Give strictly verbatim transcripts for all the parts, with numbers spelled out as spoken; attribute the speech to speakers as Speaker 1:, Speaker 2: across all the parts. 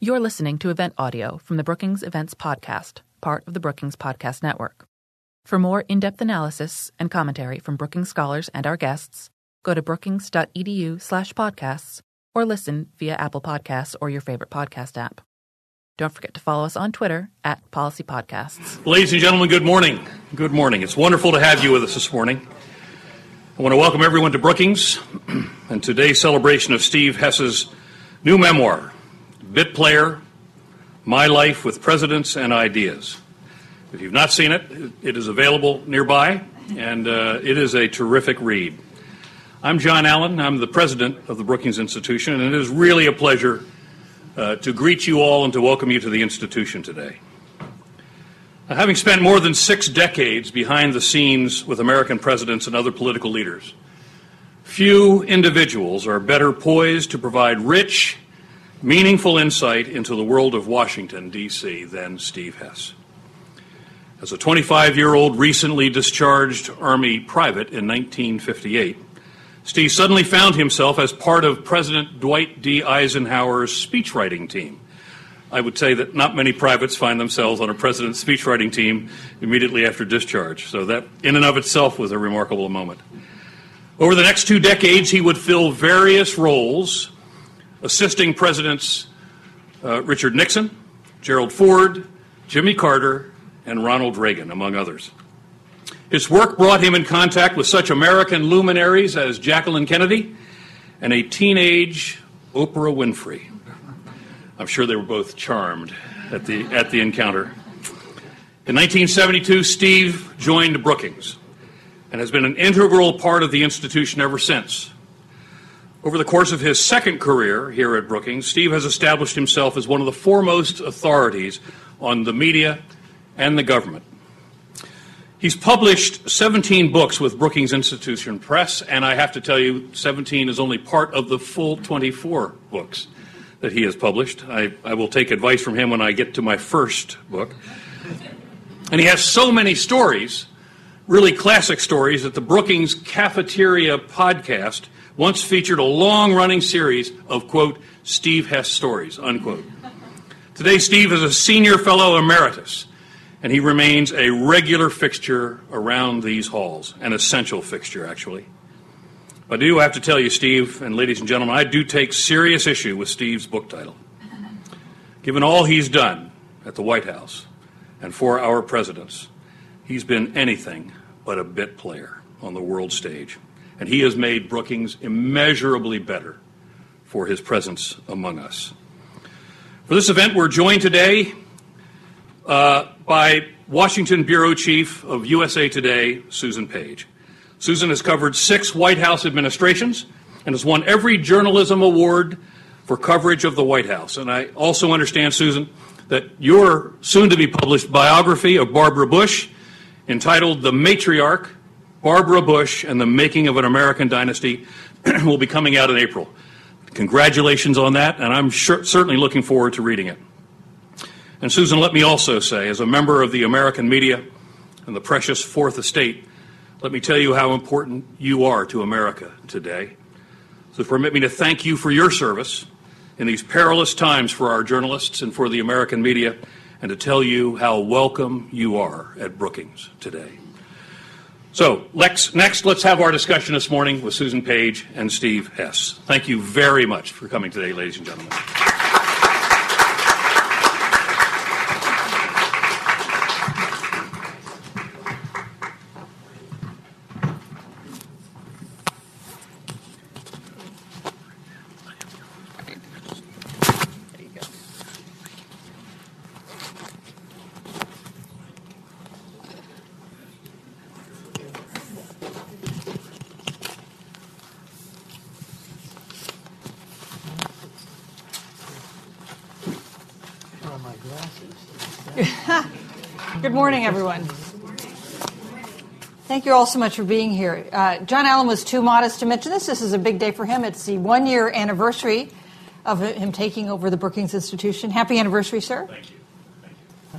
Speaker 1: You're listening to event audio from the Brookings Events Podcast, part of the Brookings Podcast Network. For more in-depth analysis and commentary from Brookings scholars and our guests, go to brookings.edu slash podcasts or listen via Apple Podcasts or your favorite podcast app. Don't forget to follow us on Twitter at Policy Podcasts.
Speaker 2: Ladies and gentlemen, good morning. Good morning. It's wonderful to have you with us this morning. I want to welcome everyone to Brookings and today's celebration of Steve Hess's new memoir, Bit Player, My Life with Presidents and Ideas. If you've not seen it, it is available nearby, and uh, it is a terrific read. I'm John Allen. I'm the president of the Brookings Institution, and it is really a pleasure uh, to greet you all and to welcome you to the institution today. Now, having spent more than six decades behind the scenes with American presidents and other political leaders, few individuals are better poised to provide rich, meaningful insight into the world of Washington, D C than Steve Hess. As a twenty-five-year-old recently discharged Army private in nineteen fifty-eight, Steve suddenly found himself as part of President Dwight D. Eisenhower's speechwriting team. I would say that not many privates find themselves on a president's speechwriting team immediately after discharge, so that in and of itself was a remarkable moment. Over the next two decades, he would fill various roles assisting Presidents uh, Richard Nixon, Gerald Ford, Jimmy Carter, and Ronald Reagan, among others. His work brought him in contact with such American luminaries as Jacqueline Kennedy and a teenage Oprah Winfrey. I'm sure they were both charmed at the, at the encounter. In nineteen seventy-two, Steve joined Brookings and has been an integral part of the institution ever since. Over the course of his second career here at Brookings, Steve has established himself as one of the foremost authorities on the media and the government. He's published seventeen books with Brookings Institution Press, and I have to tell you, seventeen is only part of the full twenty-four books that he has published. I, I will take advice from him when I get to my first book. And he has so many stories, really classic stories, that the Brookings Cafeteria podcast once featured a long-running series of, quote, Steve Hess stories, unquote. Today, Steve is a senior fellow emeritus, and he remains a regular fixture around these halls, an essential fixture, actually. But I do have to tell you, Steve, and ladies and gentlemen, I do take serious issue with Steve's book title. Given all he's done at the White House and for our presidents, he's been anything but a bit player on the world stage. And he has made Brookings immeasurably better for his presence among us. For this event, we're joined today uh, by Washington Bureau Chief of U S A Today, Susan Page. Susan has covered six White House administrations and has won every journalism award for coverage of the White House. And I also understand, Susan, that your soon-to-be-published biography of Barbara Bush, entitled The Matriarch, Barbara Bush and the Making of an American Dynasty, will be coming out in April. Congratulations on that, and I'm sure, certainly looking forward to reading it. And Susan, let me also say, as a member of the American media and the precious Fourth Estate, let me tell you how important you are to America today. So permit me to thank you for your service in these perilous times for our journalists and for the American media, and to tell you how welcome you are at Brookings today. So next, next, let's have our discussion this morning with Susan Page and Steve Hess. Thank you very much for coming today, ladies and gentlemen.
Speaker 3: Good morning, everyone. Thank you all so much for being here. Uh, John Allen was too modest to mention this. This is a big day for him. It's the one-year anniversary of him taking over the Brookings Institution. Happy anniversary, sir.
Speaker 2: Thank you. Thank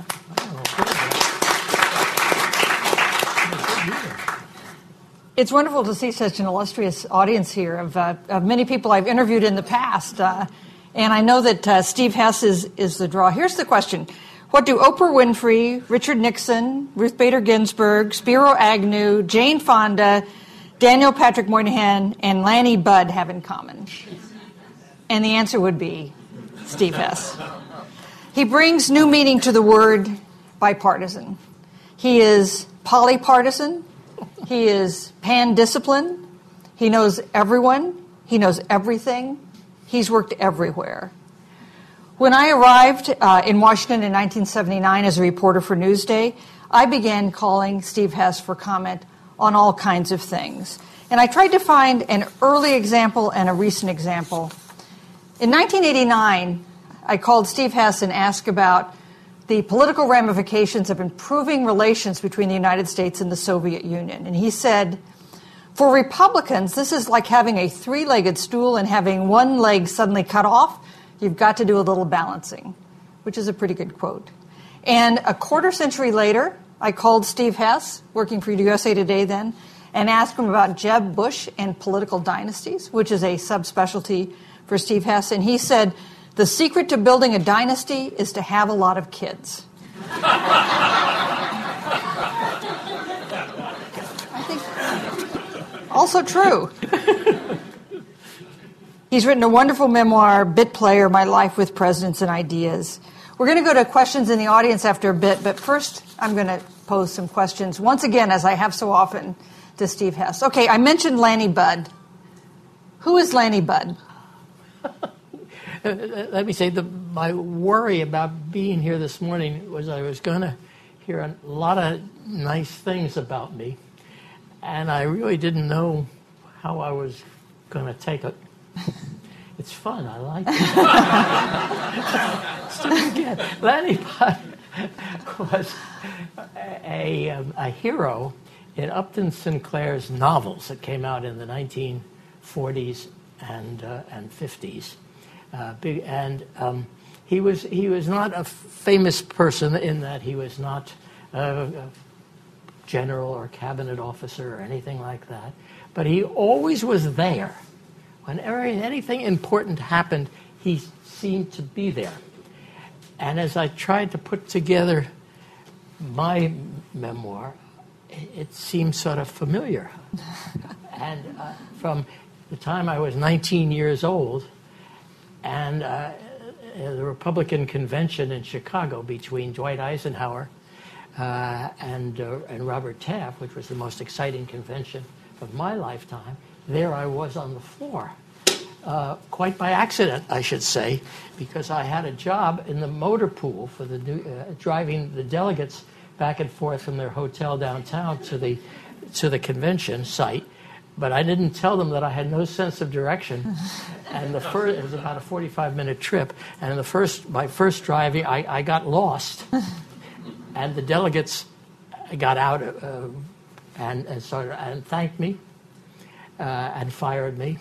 Speaker 3: you. It's wonderful to see such an illustrious audience here of, uh, of many people I've interviewed in the past. Uh, And I know that uh, Steve Hess is, is the draw. Here's the question. What do Oprah Winfrey, Richard Nixon, Ruth Bader Ginsburg, Spiro Agnew, Jane Fonda, Daniel Patrick Moynihan, and Lanny Budd have in common? And the answer would be Steve Hess. He brings new meaning to the word bipartisan. He is polypartisan. He is pan-discipline. He knows everyone. He knows everything. He's worked everywhere. When I arrived uh, in Washington in nineteen seventy-nine as a reporter for Newsday, I began calling Steve Hess for comment on all kinds of things. And I tried to find an early example and a recent example. In nineteen eighty-nine, I called Steve Hess and asked about the political ramifications of improving relations between the United States and the Soviet Union. And he said, for Republicans, this is like having a three-legged stool and having one leg suddenly cut off. You've got to do a little balancing, which is a pretty good quote. And a quarter century later, I called Steve Hess, working for U S A Today then, and asked him about Jeb Bush and political dynasties, which is a subspecialty for Steve Hess. And he said, the secret to building a dynasty is to have a lot of kids. I think also true. He's written a wonderful memoir, Bit Player, My Life with Presidents and Ideas. We're going to go to questions in the audience after a bit, but first I'm going to pose some questions, once again, as I have so often, to Steve Hess. Okay, I mentioned Lanny Budd. Who is Lanny Budd?
Speaker 4: Let me say, the, my worry about being here this morning was I was going to hear a lot of nice things about me, and I really didn't know how I was going to take it. It's fun. I like it. So again, Lanny Budd was a, a, a hero in Upton Sinclair's novels that came out in the nineteen forties and uh, and fifties. Uh, big, and um, he was he was not a famous person in that he was not a, a general or cabinet officer or anything like that, but he always was there. Whenever anything important happened, he seemed to be there. And as I tried to put together my memoir, it seemed sort of familiar. And uh, from the time I was nineteen years old, and uh, the Republican convention in Chicago between Dwight Eisenhower uh, and, uh, and Robert Taft, which was the most exciting convention of my lifetime, there I was on the floor, uh, quite by accident, I should say, because I had a job in the motor pool for the new, uh, driving the delegates back and forth from their hotel downtown to the to the convention site. But I didn't tell them that I had no sense of direction. And the first, it was about a forty-five minute trip. And the first, my first driving, I, I got lost. And the delegates got out uh, and, and started and thanked me uh, and fired me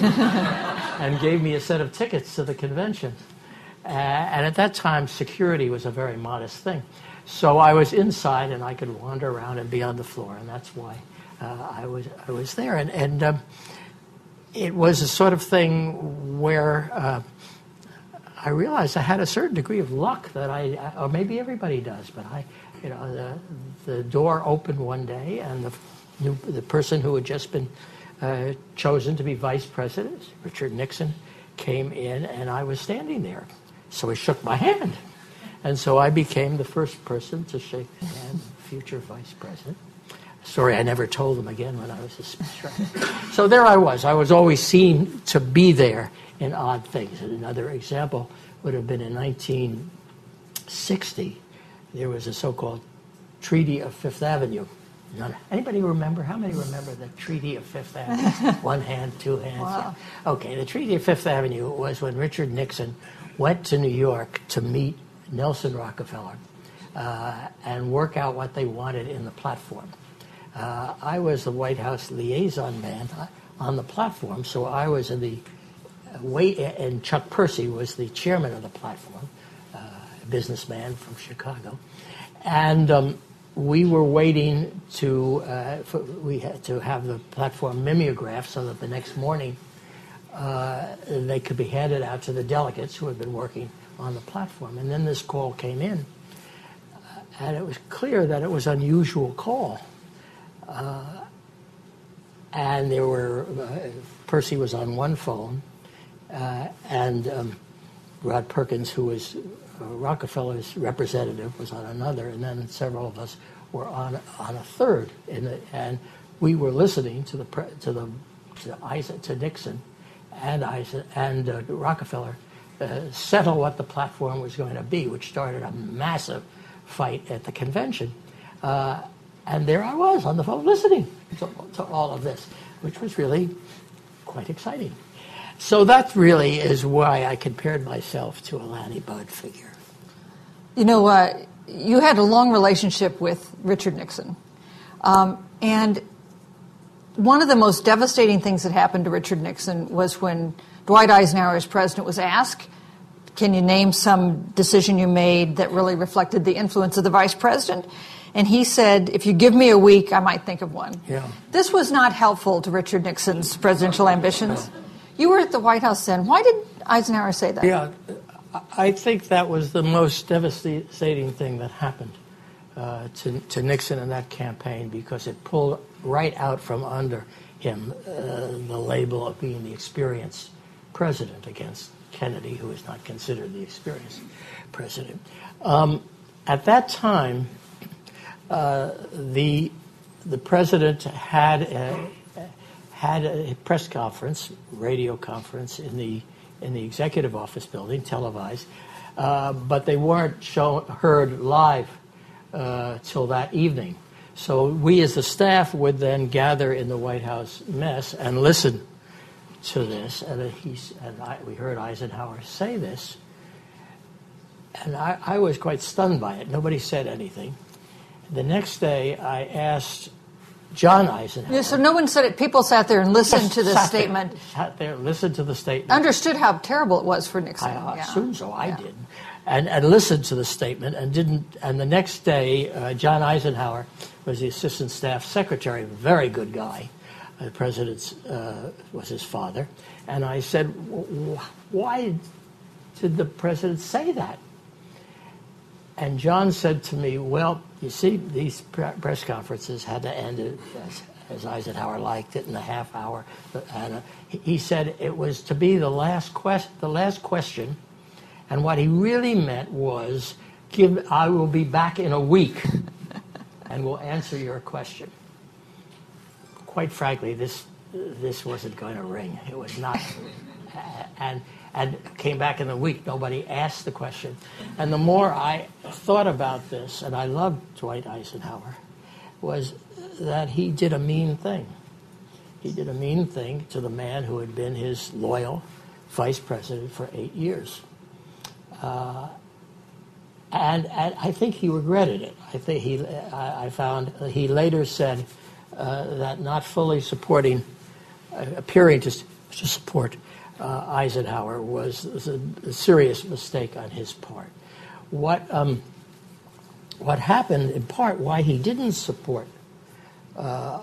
Speaker 4: and gave me a set of tickets to the convention. Uh, and at that time, security was a very modest thing. So I was inside and I could wander around and be on the floor, and that's why uh, I was I was there. And, and um, it was a sort of thing where uh, I realized I had a certain degree of luck that I, or maybe everybody does, but I, you know, the, the door opened one day, and the new, the person who had just been uh, chosen to be vice president, Richard Nixon, came in, and I was standing there. So he shook my hand. And so I became the first person to shake the hand of the future vice president. Story I never told them again when I was a speechwriter. So there I was. I was always seen to be there in odd things. And another example would have been in nineteen sixty. There was a so-called Treaty of Fifth Avenue. None, anybody remember? How many remember the Treaty of Fifth Avenue? One hand, two hands.
Speaker 3: Wow.
Speaker 4: Yeah. Okay, the Treaty of Fifth Avenue was when Richard Nixon went to New York to meet Nelson Rockefeller uh, and work out what they wanted in the platform. Uh, I was the White House liaison man on the platform, so I was in the wait, and Chuck Percy was the chairman of the platform, uh, a businessman from Chicago, and um, we were waiting to uh, for, we had to have the platform mimeographed so that the next morning uh, they could be handed out to the delegates who had been working on the platform. And then this call came in, uh, and it was clear that it was an unusual call. Uh, and there were, uh, Percy was on one phone, uh, and um, Rod Perkins, who was uh, Rockefeller's representative, was on another, and then several of us were on on a third. In the, and we were listening to the pre, to the to, Isaac, to Nixon and Isaac, and uh, Rockefeller uh, settle what the platform was going to be, which started a massive fight at the convention. Uh, and there I was on the phone listening to, to all of this, which was really quite exciting. So that really is why I compared myself to a Lanny Budd figure.
Speaker 3: You know, uh, you had a long relationship with Richard Nixon. Um, and one of the most devastating things that happened to Richard Nixon was when Dwight Eisenhower, as president, was asked, can you name some decision you made that really reflected the influence of the vice president? And he said, if you give me a week, I might think of one.
Speaker 4: Yeah.
Speaker 3: This was not helpful to Richard Nixon's presidential ambitions. You were at the White House then. Why did Eisenhower say that?
Speaker 4: Yeah, I think that was the most devastating thing that happened uh, to, to Nixon in that campaign, because it pulled right out from under him uh, the label of being the experienced president against Kennedy, who is not considered the experienced president. Um, at that time, uh, the the president had a, had a press conference, radio conference in the in the executive office building, televised, uh, but they weren't shown heard live uh, till that evening. So we, as the staff, would then gather in the White House mess and listen to this. And he and I, we heard Eisenhower say this, and I, I was quite stunned by it. Nobody said anything. The next day, I asked John Eisenhower.
Speaker 3: Yeah, so no one said it. People sat there and listened to this
Speaker 4: sat
Speaker 3: statement.
Speaker 4: There, sat there, listened to the statement.
Speaker 3: Understood how terrible it was for Nixon.
Speaker 4: I
Speaker 3: yeah.
Speaker 4: assume so. I
Speaker 3: yeah.
Speaker 4: did, and and listened to the statement and didn't. And the next day, uh, John Eisenhower was the assistant staff secretary, very good guy. The president's uh, was his father, and I said, "Why did the president say that?" And John said to me, well, you see, these press conferences had to end, as, as Eisenhower liked it, in a half hour. And uh, he said it was to be the last, quest, the last question, and what he really meant was, "Give, I will be back in a week, and will answer your question." Quite frankly, this this wasn't going to ring. It was not. and and came back in the week. Nobody asked the question. And the more I thought about this, and I loved Dwight Eisenhower, was that he did a mean thing. He did a mean thing to the man who had been his loyal vice president for eight years. Uh, and, and I think he regretted it. I think he, I, I found he later said uh, that not fully supporting, uh, appearing to, to support Uh, Eisenhower was, was a, a serious mistake on his part. What um, what happened, in part, why he didn't support uh,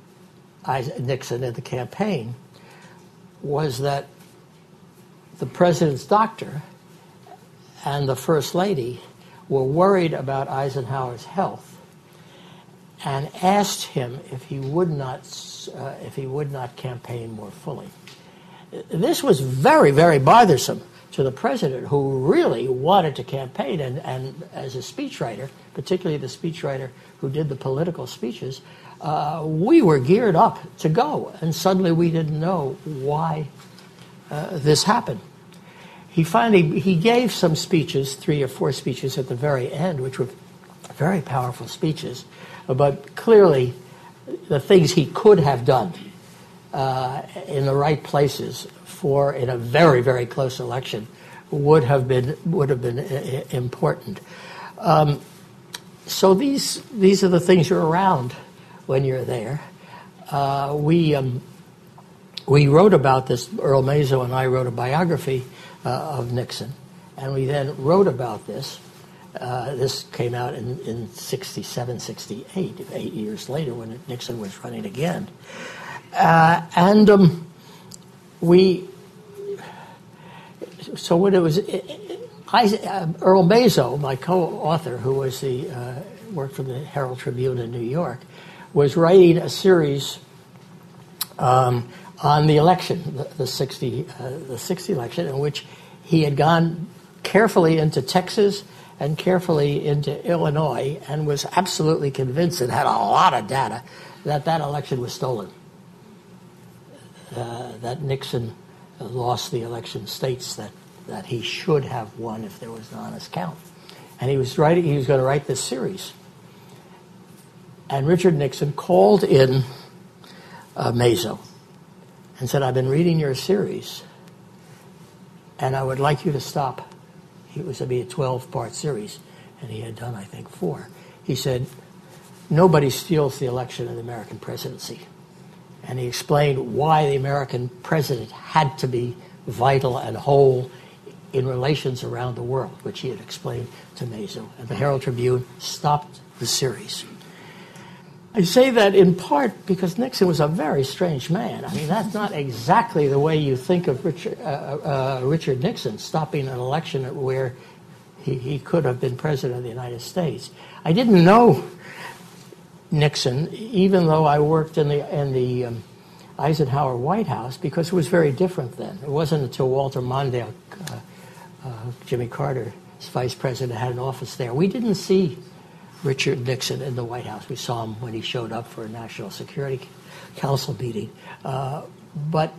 Speaker 4: Nixon in the campaign, was that the president's doctor and the first lady were worried about Eisenhower's health and asked him if he would not uh, if he would not campaign more fully. This was very, very bothersome to the president, who really wanted to campaign. And, and as a speechwriter, particularly the speechwriter who did the political speeches, uh, we were geared up to go. And suddenly we didn't know why uh, this happened. He finally, he gave some speeches, three or four speeches at the very end, which were very powerful speeches, but clearly the things he could have done Uh, in the right places for in a very, very close election would have been would have been I- important. Um, so these these are the things you're around when you're there. Uh, we um, we wrote about this. Earl Mazo and I wrote a biography uh, of Nixon, and we then wrote about this. Uh, this came out in, in sixty-seven, sixty-eight, eight years later when Nixon was running again. Uh, and um, we so when it was, I, uh, Earl Mazo, my co-author, who was the uh, worked for the Herald Tribune in New York, was writing a series um, on the election, the, the sixty uh, the sixty election, in which he had gone carefully into Texas and carefully into Illinois, and was absolutely convinced, and had a lot of data, that that election was stolen. Uh, that Nixon lost the election states that, that he should have won if there was an honest count. And he was writing, he was going to write this series. And Richard Nixon called in uh, Mazo and said, I've been reading your series, and I would like you to stop. It was going to be a twelve-part series, and he had done, I think, four. He said, nobody steals the election in the American presidency. And he explained why the American president had to be vital and whole in relations around the world, which he had explained to Mazo. And the Herald Tribune stopped the series. I say that in part because Nixon was a very strange man. I mean, that's not exactly the way you think of Richard, uh, uh, Richard Nixon stopping an election where he, he could have been president of the United States. I didn't know Nixon, even though I worked in the in the um, Eisenhower White House, because it was very different then. It wasn't until Walter Mondale, uh, uh, Jimmy Carter's vice president, had an office there. We didn't see Richard Nixon in the White House. We saw him when he showed up for a National Security Council meeting. Uh, but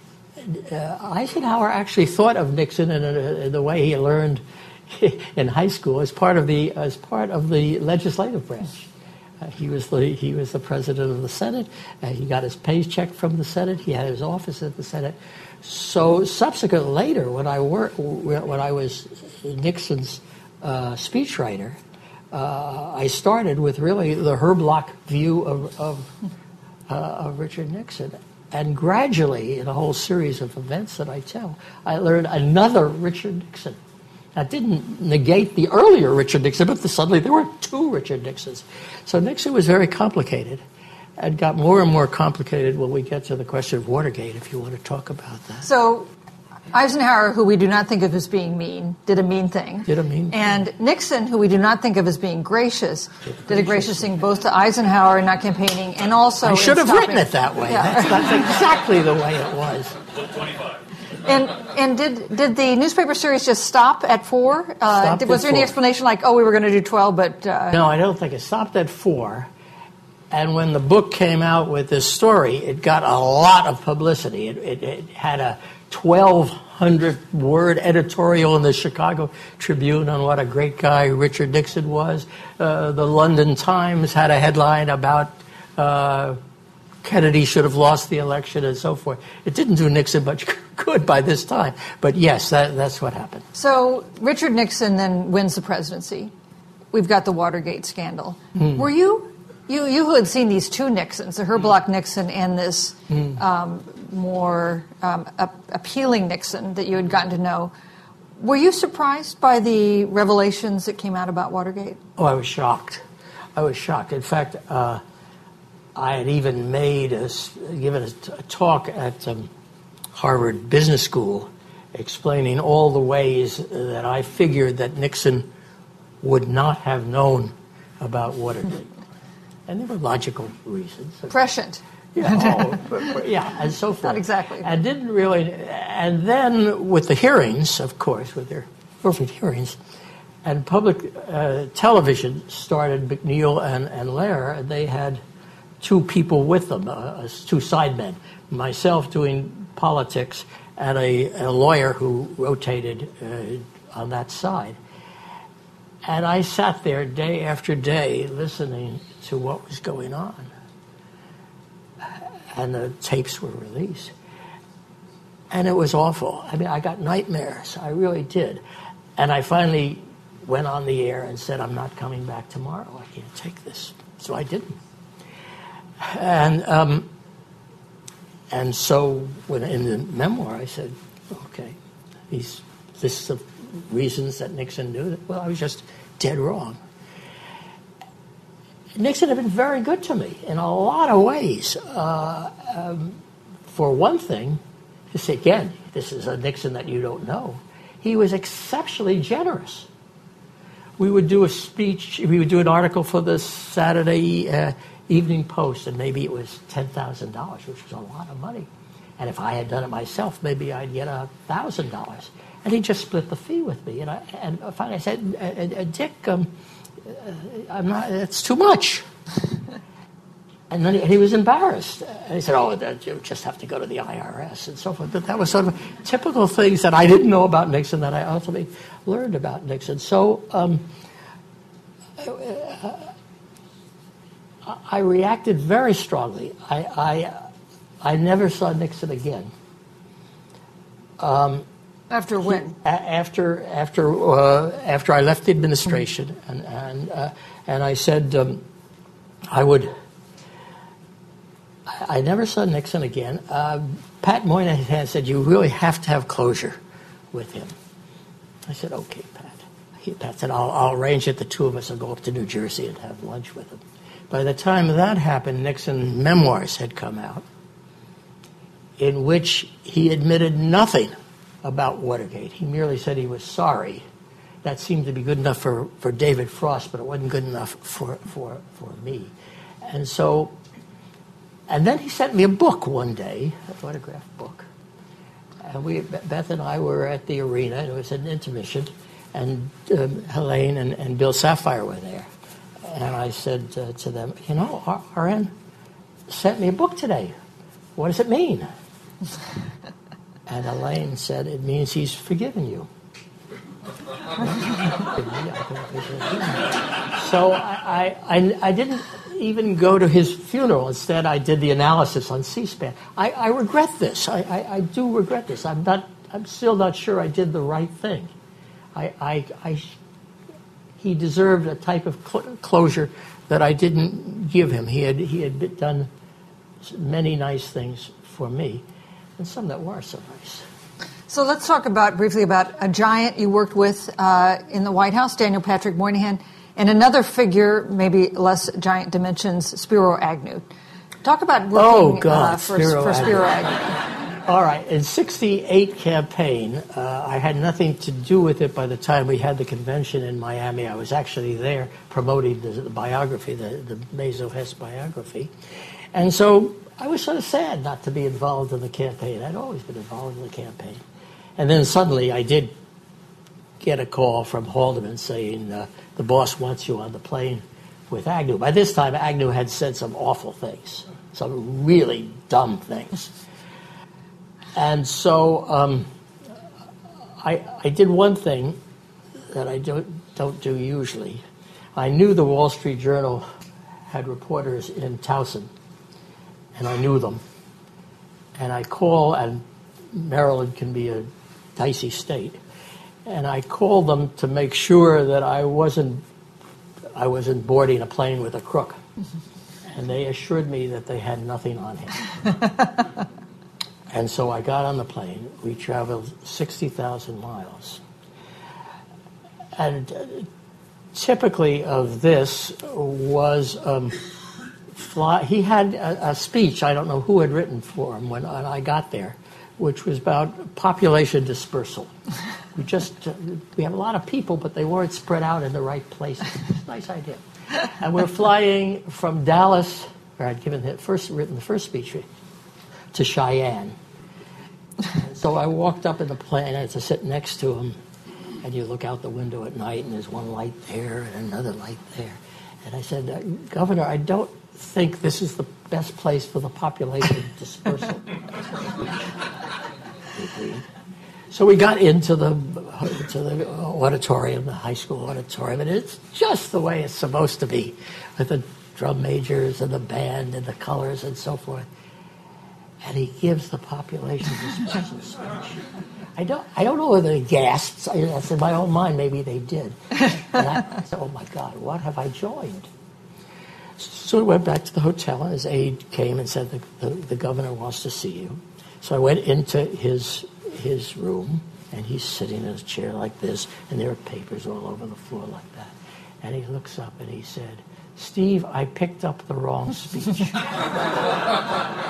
Speaker 4: uh, Eisenhower actually thought of Nixon in, a, in the way he learned in high school as part of the as part of the legislative branch. Uh, he was the he was the president of the Senate. Uh, he got his paycheck from the Senate. He had his office at the Senate. So subsequent later, when I worked when I was Nixon's uh, speechwriter, uh, I started with really the Herb Locke view of of, uh, of Richard Nixon, and gradually, in a whole series of events that I tell, I learned another Richard Nixon. That didn't negate the earlier Richard Nixon, but the, suddenly there were two Richard Nixons. So Nixon was very complicated and got more and more complicated when we get to the question of Watergate, if you want to talk about that.
Speaker 3: So Eisenhower, who we do not think of as being mean, did a mean thing.
Speaker 4: Did a mean thing.
Speaker 3: And Nixon, who we do not think of as being gracious, did, did a gracious thing both to Eisenhower in not campaigning and also
Speaker 4: I should
Speaker 3: in
Speaker 4: have
Speaker 3: stopping.
Speaker 4: written it that way.
Speaker 3: Yeah.
Speaker 4: That's, that's exactly the way it was.
Speaker 3: And and did did the newspaper series just stop at four? Uh, did, was there any
Speaker 4: four.
Speaker 3: explanation like, oh, we were going to do twelve, but... Uh...
Speaker 4: No, I don't think it stopped at four. And when the book came out with this story, it got a lot of publicity. It, it, it had a twelve hundred word editorial in the Chicago Tribune on what a great guy Richard Nixon was. Uh, the London Times had a headline about... Uh, Kennedy should have lost the election and so forth. It didn't do Nixon much good by this time. But yes, that, that's what happened.
Speaker 3: So Richard Nixon then wins the presidency. We've got the Watergate scandal. Mm. Were you, you, you who had seen these two Nixons, the Herb Locke Nixon and this mm. um, more um, a- appealing Nixon that you had gotten to know, were you surprised by the revelations that came out about Watergate?
Speaker 4: Oh, I was shocked. I was shocked. In fact, uh, I had even made a, given a, t- a talk at um, Harvard Business School explaining all the ways that I figured that Nixon would not have known about Watergate. And there were logical reasons.
Speaker 3: Prescient.
Speaker 4: Yeah, oh, yeah, and so forth.
Speaker 3: Not exactly.
Speaker 4: And didn't really, and then with the hearings, of course, with their perfect hearings, and public uh, television started McNeil and, and Lehrer, they had two people with them, uh, two sidemen, myself doing politics and a, a lawyer who rotated uh, on that side. And I sat there day after day listening to what was going on. And the tapes were released. And it was awful. I mean, I got nightmares. I really did. And I finally went on the air and said, I'm not coming back tomorrow. I can't take this. So I didn't. And um, and so when in the memoir I said, okay, these this is the reasons that Nixon knew that. Well, I was just dead wrong. Nixon had been very good to me in a lot of ways. Uh, um, for one thing, this again, this is a Nixon that you don't know. he was exceptionally generous. We would do a speech, we would do an article for the Saturday uh, Evening Post, and maybe it was ten thousand dollars, which was a lot of money. And if I had done it myself, maybe I'd get one thousand dollars. And he just split the fee with me. And I, and finally I said, uh, uh, Dick, um, uh, I'm not, it's too much. And then he, he was embarrassed. And he said, oh, you just have to go to the I R S and so forth. But that was sort of typical things that I didn't know about Nixon that I ultimately learned about Nixon. So um, I reacted very strongly. I, I, I never saw Nixon again. Um,
Speaker 3: after when?
Speaker 4: He, a, after after uh, after I left the administration, and and uh, and I said um, I would. I never saw Nixon again. Uh, Pat Moynihan said, you really have to have closure with him. I said, okay, Pat. He, Pat said, I'll, I'll arrange it. The two of us will go up to New Jersey and have lunch with him. By the time that happened, Nixon's memoirs had come out, in which he admitted nothing about Watergate. He merely said he was sorry. That seemed to be good enough for, for David Frost, but it wasn't good enough for, for, for me. And so... And then he sent me a book one day, a autographed book. And we, Beth and I were at the arena, and it was an intermission, and um, Helene and, and Bill Sapphire were there. And I said uh, to them, you know, R N sent me a book today. What does it mean? And Helene said, it means he's forgiven you. So I, I, I didn't even go to his funeral. Instead, I did the analysis on C-SPAN. I, I regret this. I, I, I do regret this. I'm not. I'm still not sure I did the right thing. I, I, I he deserved a type of cl- closure that I didn't give him. He had he had done many nice things for me, and some that weren't so nice.
Speaker 3: So let's talk about briefly about a giant you worked with uh, in the White House, Daniel Patrick Moynihan, and another figure, maybe less giant dimensions, Spiro Agnew. Talk about working
Speaker 4: oh, God,
Speaker 3: uh, for,
Speaker 4: Spiro
Speaker 3: for Spiro
Speaker 4: Agnew.
Speaker 3: Agnew.
Speaker 4: All right. In sixty-eight campaign, uh, I had nothing to do with it by the time we had the convention in Miami. I was actually there promoting the, the biography, the, the Mazo Hess biography. And so I was sort of sad not to be involved in the campaign. I'd always been involved in the campaign. And then suddenly I did get a call from Haldeman saying uh, the boss wants you on the plane with Agnew. By this time, Agnew had said some awful things, some really dumb things. And so um, I, I did one thing that I don't, don't do usually. I knew the Wall Street Journal had reporters in Towson, and I knew them. And I call, and Maryland can be a dicey state, and I called them to make sure that I wasn't I wasn't boarding a plane with a crook. And they assured me that they had nothing on him. And so I got on the plane. We traveled sixty thousand miles. And uh, typically of this was um, fly. He had a, a speech, I don't know who had written for him when, when I got there, which was about population dispersal. We just, uh, we have a lot of people, but they weren't spread out in the right places. It's a nice idea. And we're flying from Dallas, where I'd given the first, written the first speech, to Cheyenne. And so I walked up in the plane, and I had to sit next to him, and you look out the window at night, and there's one light there and another light there. And I said, uh, Governor, I don't think this is the best place for the population dispersal. So we got into the into the auditorium, the high school auditorium, and it's just the way it's supposed to be, with the drum majors and the band and the colors and so forth. And he gives the population dispersal speech. I don't I don't know whether they gasped. I, I said, in my own mind, maybe they did. And I, I said, oh my God, what have I joined? So we went back to the hotel, and his aide came and said, the, the, the governor wants to see you. So I went into his his room, and he's sitting in a chair like this, and there are papers all over the floor like that. And he looks up and he said, Steve, I picked up the wrong speech. Oh,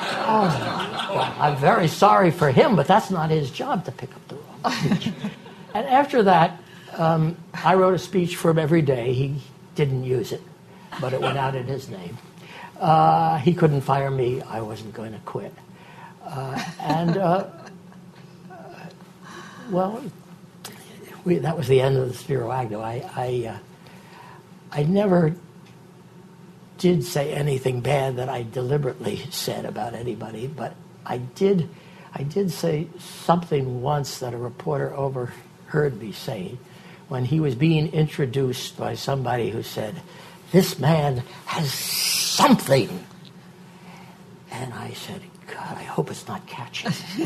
Speaker 4: my God. I'm very sorry for him, but that's not his job to pick up the wrong speech. And after that, um, I wrote a speech for him every day. He didn't use it, but it went out in his name. Uh, he couldn't fire me. I wasn't going to quit. Uh, and, uh, uh, well, we, that was the end of the Spiro Agnew. I, I, uh, I never did say anything bad that I deliberately said about anybody, but I did, I did say something once that a reporter overheard me saying when he was being introduced by somebody who said, "This man has something." And I said, "God, I hope it's not catchy."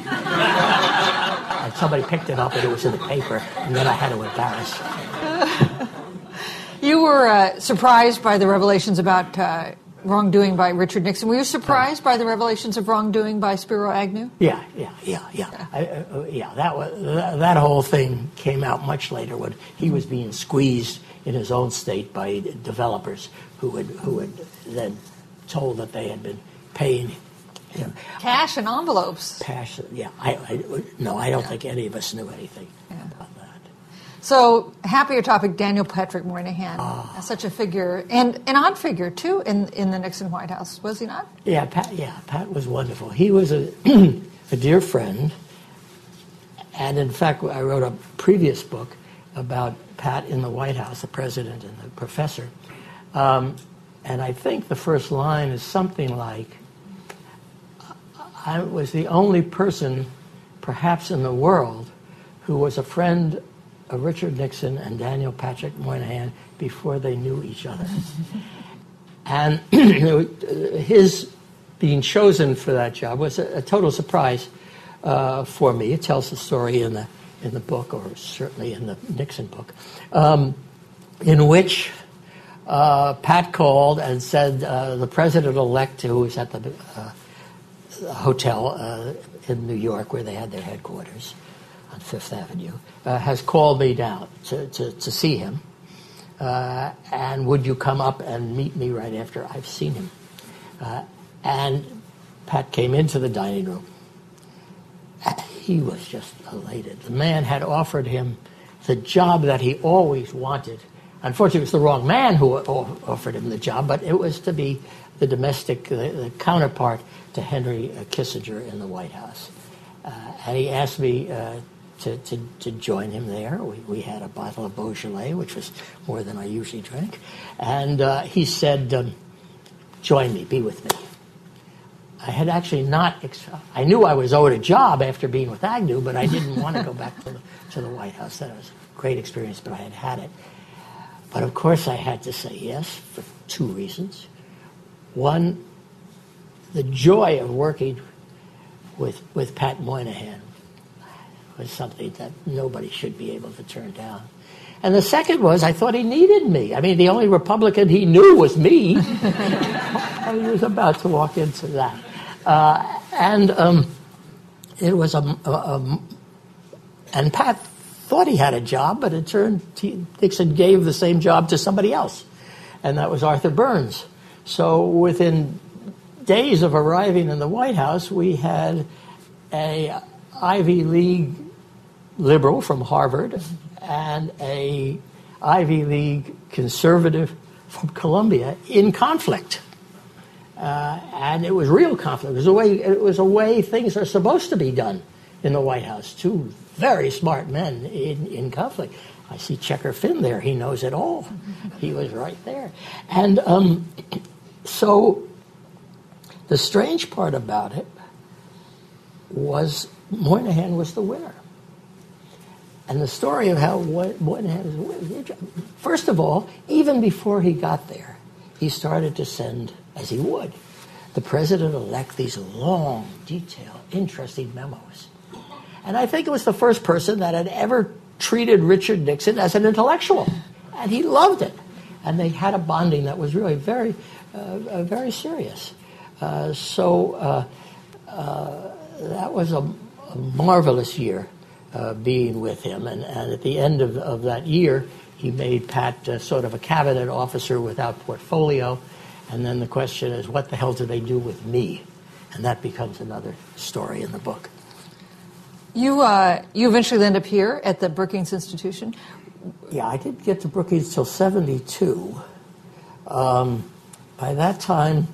Speaker 4: And somebody picked it up and it was in the paper, and then I had to embarrass.
Speaker 3: You were uh, surprised by the revelations about uh, wrongdoing by Richard Nixon. Were you surprised by the revelations of wrongdoing by Spiro Agnew?
Speaker 4: Yeah, yeah, yeah, yeah. Yeah, I, uh, yeah that, was, that, that whole thing came out much later when he was being squeezed in his own state by developers who had, who had then told that they had been paying him.
Speaker 3: Cash and envelopes.
Speaker 4: Cash, yeah. I, I, no, I don't
Speaker 3: yeah.
Speaker 4: think any of us knew anything yeah. about that.
Speaker 3: So, happier topic, Daniel Patrick Moynihan.
Speaker 4: Oh.
Speaker 3: Such a figure, and an odd figure, too, in, in the Nixon White House, was he not?
Speaker 4: Yeah, Pat, yeah, Pat was wonderful. He was a, a dear friend, and in fact, I wrote a previous book about Pat in the White House, the president and the professor, um, and I think the first line is something like, I was the only person, perhaps in the world, who was a friend of Richard Nixon and Daniel Patrick Moynihan before they knew each other. And his being chosen for that job was a, a total surprise uh, for me. It tells the story in the in the book, or certainly in the Nixon book, um, in which uh, Pat called and said uh, the president-elect, who was at the uh, hotel uh, in New York where they had their headquarters on Fifth Avenue, uh, has called me down to, to, to see him. Uh, and would you come up and meet me right after I've seen him? Uh, and Pat came into the dining room. He was just elated. The man had offered him the job that he always wanted. Unfortunately, it was the wrong man who offered him the job, but it was to be the domestic, the, the counterpart to Henry Kissinger in the White House. Uh, and he asked me uh, to, to, to join him there. We, we had a bottle of Beaujolais, which was more than I usually drink. And uh, he said, um, join me, be with me. I had actually not, ex- I knew I was owed a job after being with Agnew, but I didn't want to go back to the, to the White House. That was a great experience, but I had had it. But of course I had to say yes for two reasons. One, the joy of working with with Pat Moynihan was something that nobody should be able to turn down. And the second was I thought he needed me. I mean, the only Republican he knew was me. I was about to walk into that. Uh, and um, it was a, a, a... And Pat thought he had a job, but it turned... He, Nixon gave the same job to somebody else, and that was Arthur Burns. So within days of arriving in the White House, we had a Ivy League liberal from Harvard and a Ivy League conservative from Columbia in conflict. Uh, and it was real conflict. It was, a way, it was a way things are supposed to be done in the White House. Two very smart men in, in conflict. I see Checker Finn there. He knows it all. He was right there. And um, so the strange part about it was Moynihan was the winner. And the story of how Moynihan was the winner. First of all, even before he got there, he started to send, as he would, the president-elect these long, detailed, interesting memos. And I think it was the first person that had ever treated Richard Nixon as an intellectual. And he loved it. And they had a bonding that was really very, uh, very serious. Uh, so uh, uh, that was a, a marvelous year uh, being with him. And, and at the end of, of that year, he made Pat uh, sort of a cabinet officer without portfolio. And then the question is, what the hell do they do with me? And that becomes another story in the book.
Speaker 3: You uh, you eventually end up here at the Brookings Institution.
Speaker 4: Yeah, I didn't get to Brookings till seventy-two. Um, by that time,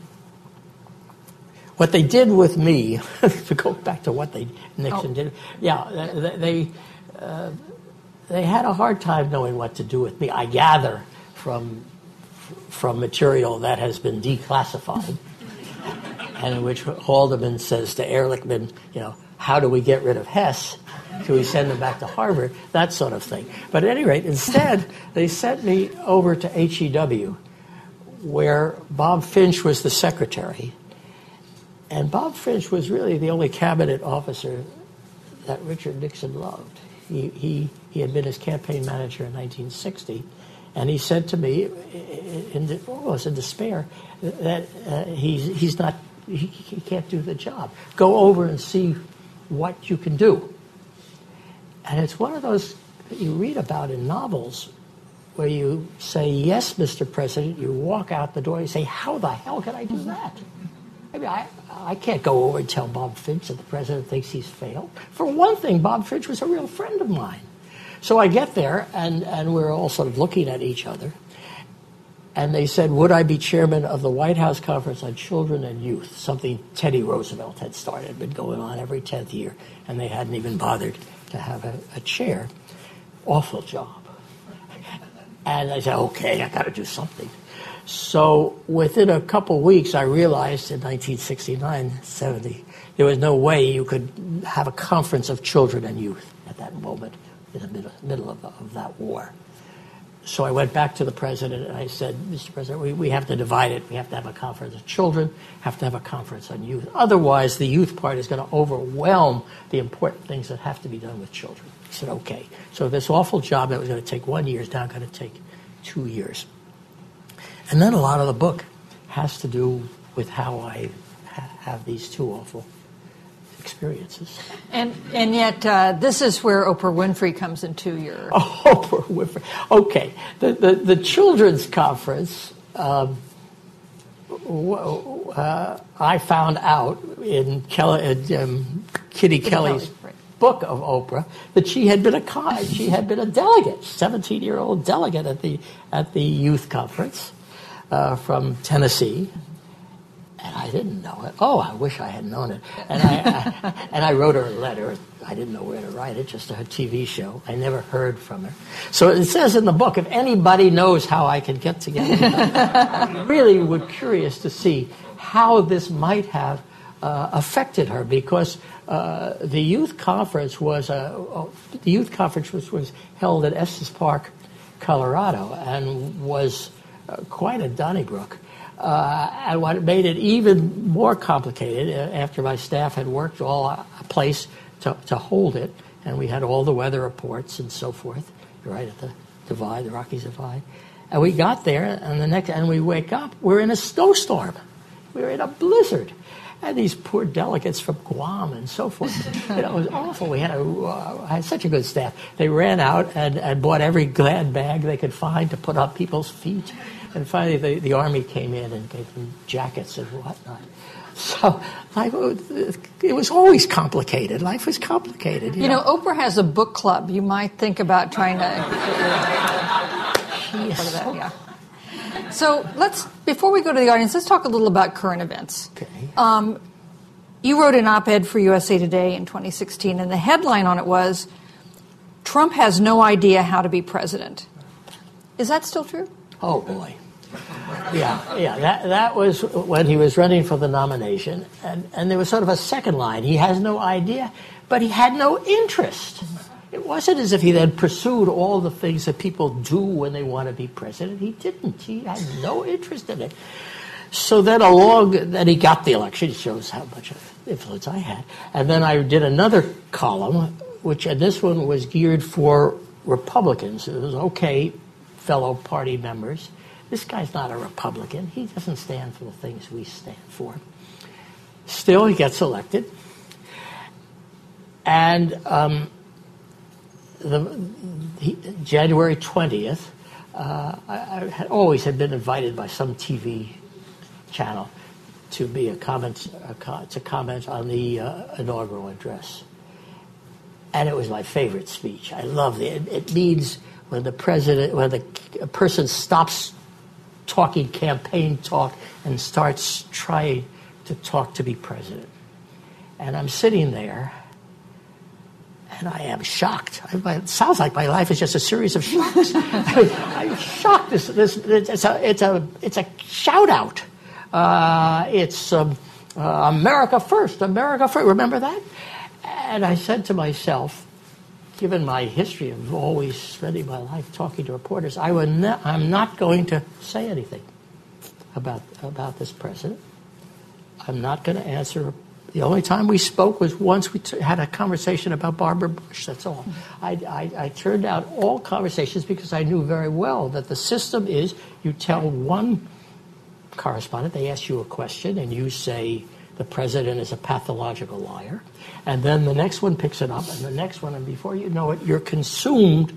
Speaker 4: what they did with me, to go back to what they Nixon oh. did, yeah, they they, uh, they had a hard time knowing what to do with me. I gather from from material that has been declassified, and in which Haldeman says to Ehrlichman, you know, how do we get rid of Hess? Do we send him back to Harvard? That sort of thing. But at any rate, instead, they sent me over to H E W, where Bob Finch was the secretary. And Bob Finch was really the only cabinet officer that Richard Nixon loved. He, he, he had been his campaign manager in nineteen sixty, and he said to me, in, almost in despair, that uh, he's, he's not, he, he can't do the job. Go over and see what you can do. And it's one of those that you read about in novels where you say, yes, Mister President, you walk out the door, you say, how the hell can I do that? I mean, I, I can't go over and tell Bob Finch that the president thinks he's failed. For one thing, Bob Finch was a real friend of mine. So I get there, and, and we're all sort of looking at each other. And they said, would I be chairman of the White House Conference on Children and Youth, something Teddy Roosevelt had started, been going on every tenth year, and they hadn't even bothered to have a, a chair. Awful job. And I said, okay, I got to do something. So within a couple of weeks, I realized in nineteen sixty-nine, seventy, there was no way you could have a conference of children and youth at that moment, in the middle, middle of, of that war. So I went back to the president and I said, Mister President, we, we have to divide it. We have to have a conference of children, have to have a conference on youth. Otherwise, the youth part is going to overwhelm the important things that have to be done with children. He said, okay. So this awful job that was going to take one year is now going to take two years. And then a lot of the book has to do with how I ha- have these two awful experiences.
Speaker 3: And and yet uh, this is where Oprah Winfrey comes into your...
Speaker 4: Oh, Oprah Winfrey. Okay. The, the, the children's conference, um, uh, I found out in, Kelly, in um, Kitty, Kitty Kelly's Kelly, right. book of Oprah that she had been a con- she had been a delegate, seventeen-year-old delegate at the at the youth conference uh, from Tennessee. And I didn't know it. Oh, I wish I had known it. And I, I and I wrote her a letter. I didn't know where to write it, just a T V show. I never heard from her. So it says in the book, if anybody knows how I can get together, I really was curious to see how this might have uh, affected her, because uh, the youth conference was a uh, the youth conference was, was held at Estes Park, Colorado, and was uh, quite a Donnybrook. Uh, and what made it even more complicated, uh, after my staff had worked all a place to, to hold it, and we had all the weather reports and so forth, right at the divide, the Rockies divide, and we got there, and the next, and we wake up, we're in a snowstorm, we were in a blizzard, and these poor delegates from Guam and so forth, you know, it was awful. We had a, uh, I had such a good staff. They ran out and, and bought every Glad bag they could find to put on people's feet. And finally, the, the Army came in and gave them jackets and whatnot. So life, it was always complicated. Life was complicated. You,
Speaker 3: you know,
Speaker 4: know,
Speaker 3: Oprah has a book club. You might think about trying to...
Speaker 4: She is
Speaker 3: part of that,
Speaker 4: so...
Speaker 3: yeah. So let's, before we go to the audience, let's talk a little about current events.
Speaker 4: Okay.
Speaker 3: Um, you wrote an op-ed for U S A Today in twenty sixteen, and the headline on it was, Trump has no idea how to be president. Is that still true?
Speaker 4: Oh, boy. Yeah, yeah. That that was when he was running for the nomination, and, and there was sort of a second line. He has no idea, but he had no interest. It wasn't as if he then pursued all the things that people do when they want to be president. He didn't. He had no interest in it. So then along, then he got the election. It shows how much of influence I had. And then I did another column, which, and this one was geared for Republicans. It was, okay, fellow party members, this guy's not a Republican. He doesn't stand for the things we stand for. Still, he gets elected. And um, the, he, January twentieth, uh, I, I had always had been invited by some T V channel to be a comment, a, to comment on the uh, inaugural address. and it was my favorite speech. I love it. It means when the president, when the a person stops talking campaign talk and starts trying to talk to be president. And I'm sitting there, and I am shocked. I, it sounds like my life is just a series of shocks. I, I'm shocked. This, this, it's a, it's a, it's a shout out. Uh, it's um, uh, America first, America first. Remember that? And I said to myself, given my history of always spending my life talking to reporters, I would ne- I'm not going to say anything about about this president. I'm not going to answer. The only time we spoke was once we t- had a conversation about Barbara Bush. That's all. I, I, I turned out all conversations because I knew very well that the system is you tell one correspondent, they ask you a question, and you say the president is a pathological liar. And then the next one picks it up, and the next one, and before you know it, you're consumed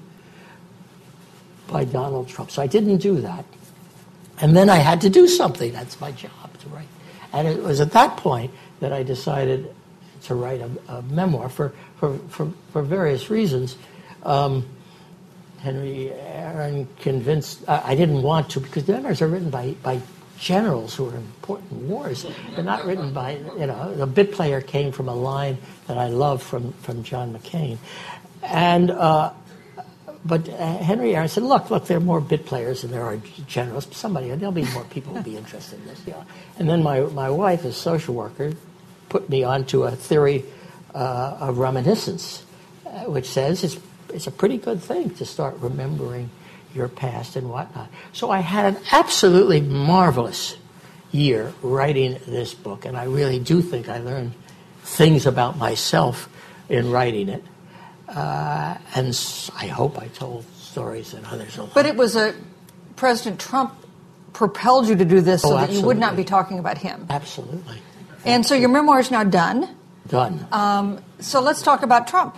Speaker 4: by Donald Trump. So I didn't do that. And then I had to do something. That's my job, to write. And it was at that point that I decided to write a, a memoir for, for, for, for various reasons. Um, Henry Aaron convinced, uh, I didn't want to, because the memoirs are written by, by generals who are in important wars. They're not written by, you know, the bit player came from a line that I love from, from John McCain. And, uh, but uh, Henry Aaron said, look, look, there are more bit players than there are generals. Somebody, there'll be more people who'll be interested in this. Yeah. And then my, my wife, as social worker, put me onto a theory uh, of reminiscence, uh, which says it's, it's a pretty good thing to start remembering your past and whatnot. So I had an absolutely marvelous year writing this book, and I really do think I learned things about myself in writing it. Uh, and I hope I told stories that others will.
Speaker 3: But it was a President Trump propelled you to do this so
Speaker 4: oh,
Speaker 3: that you would not be talking about him.
Speaker 4: Absolutely.
Speaker 3: And so your memoir is now done.
Speaker 4: Done.
Speaker 3: Um, so let's talk about Trump.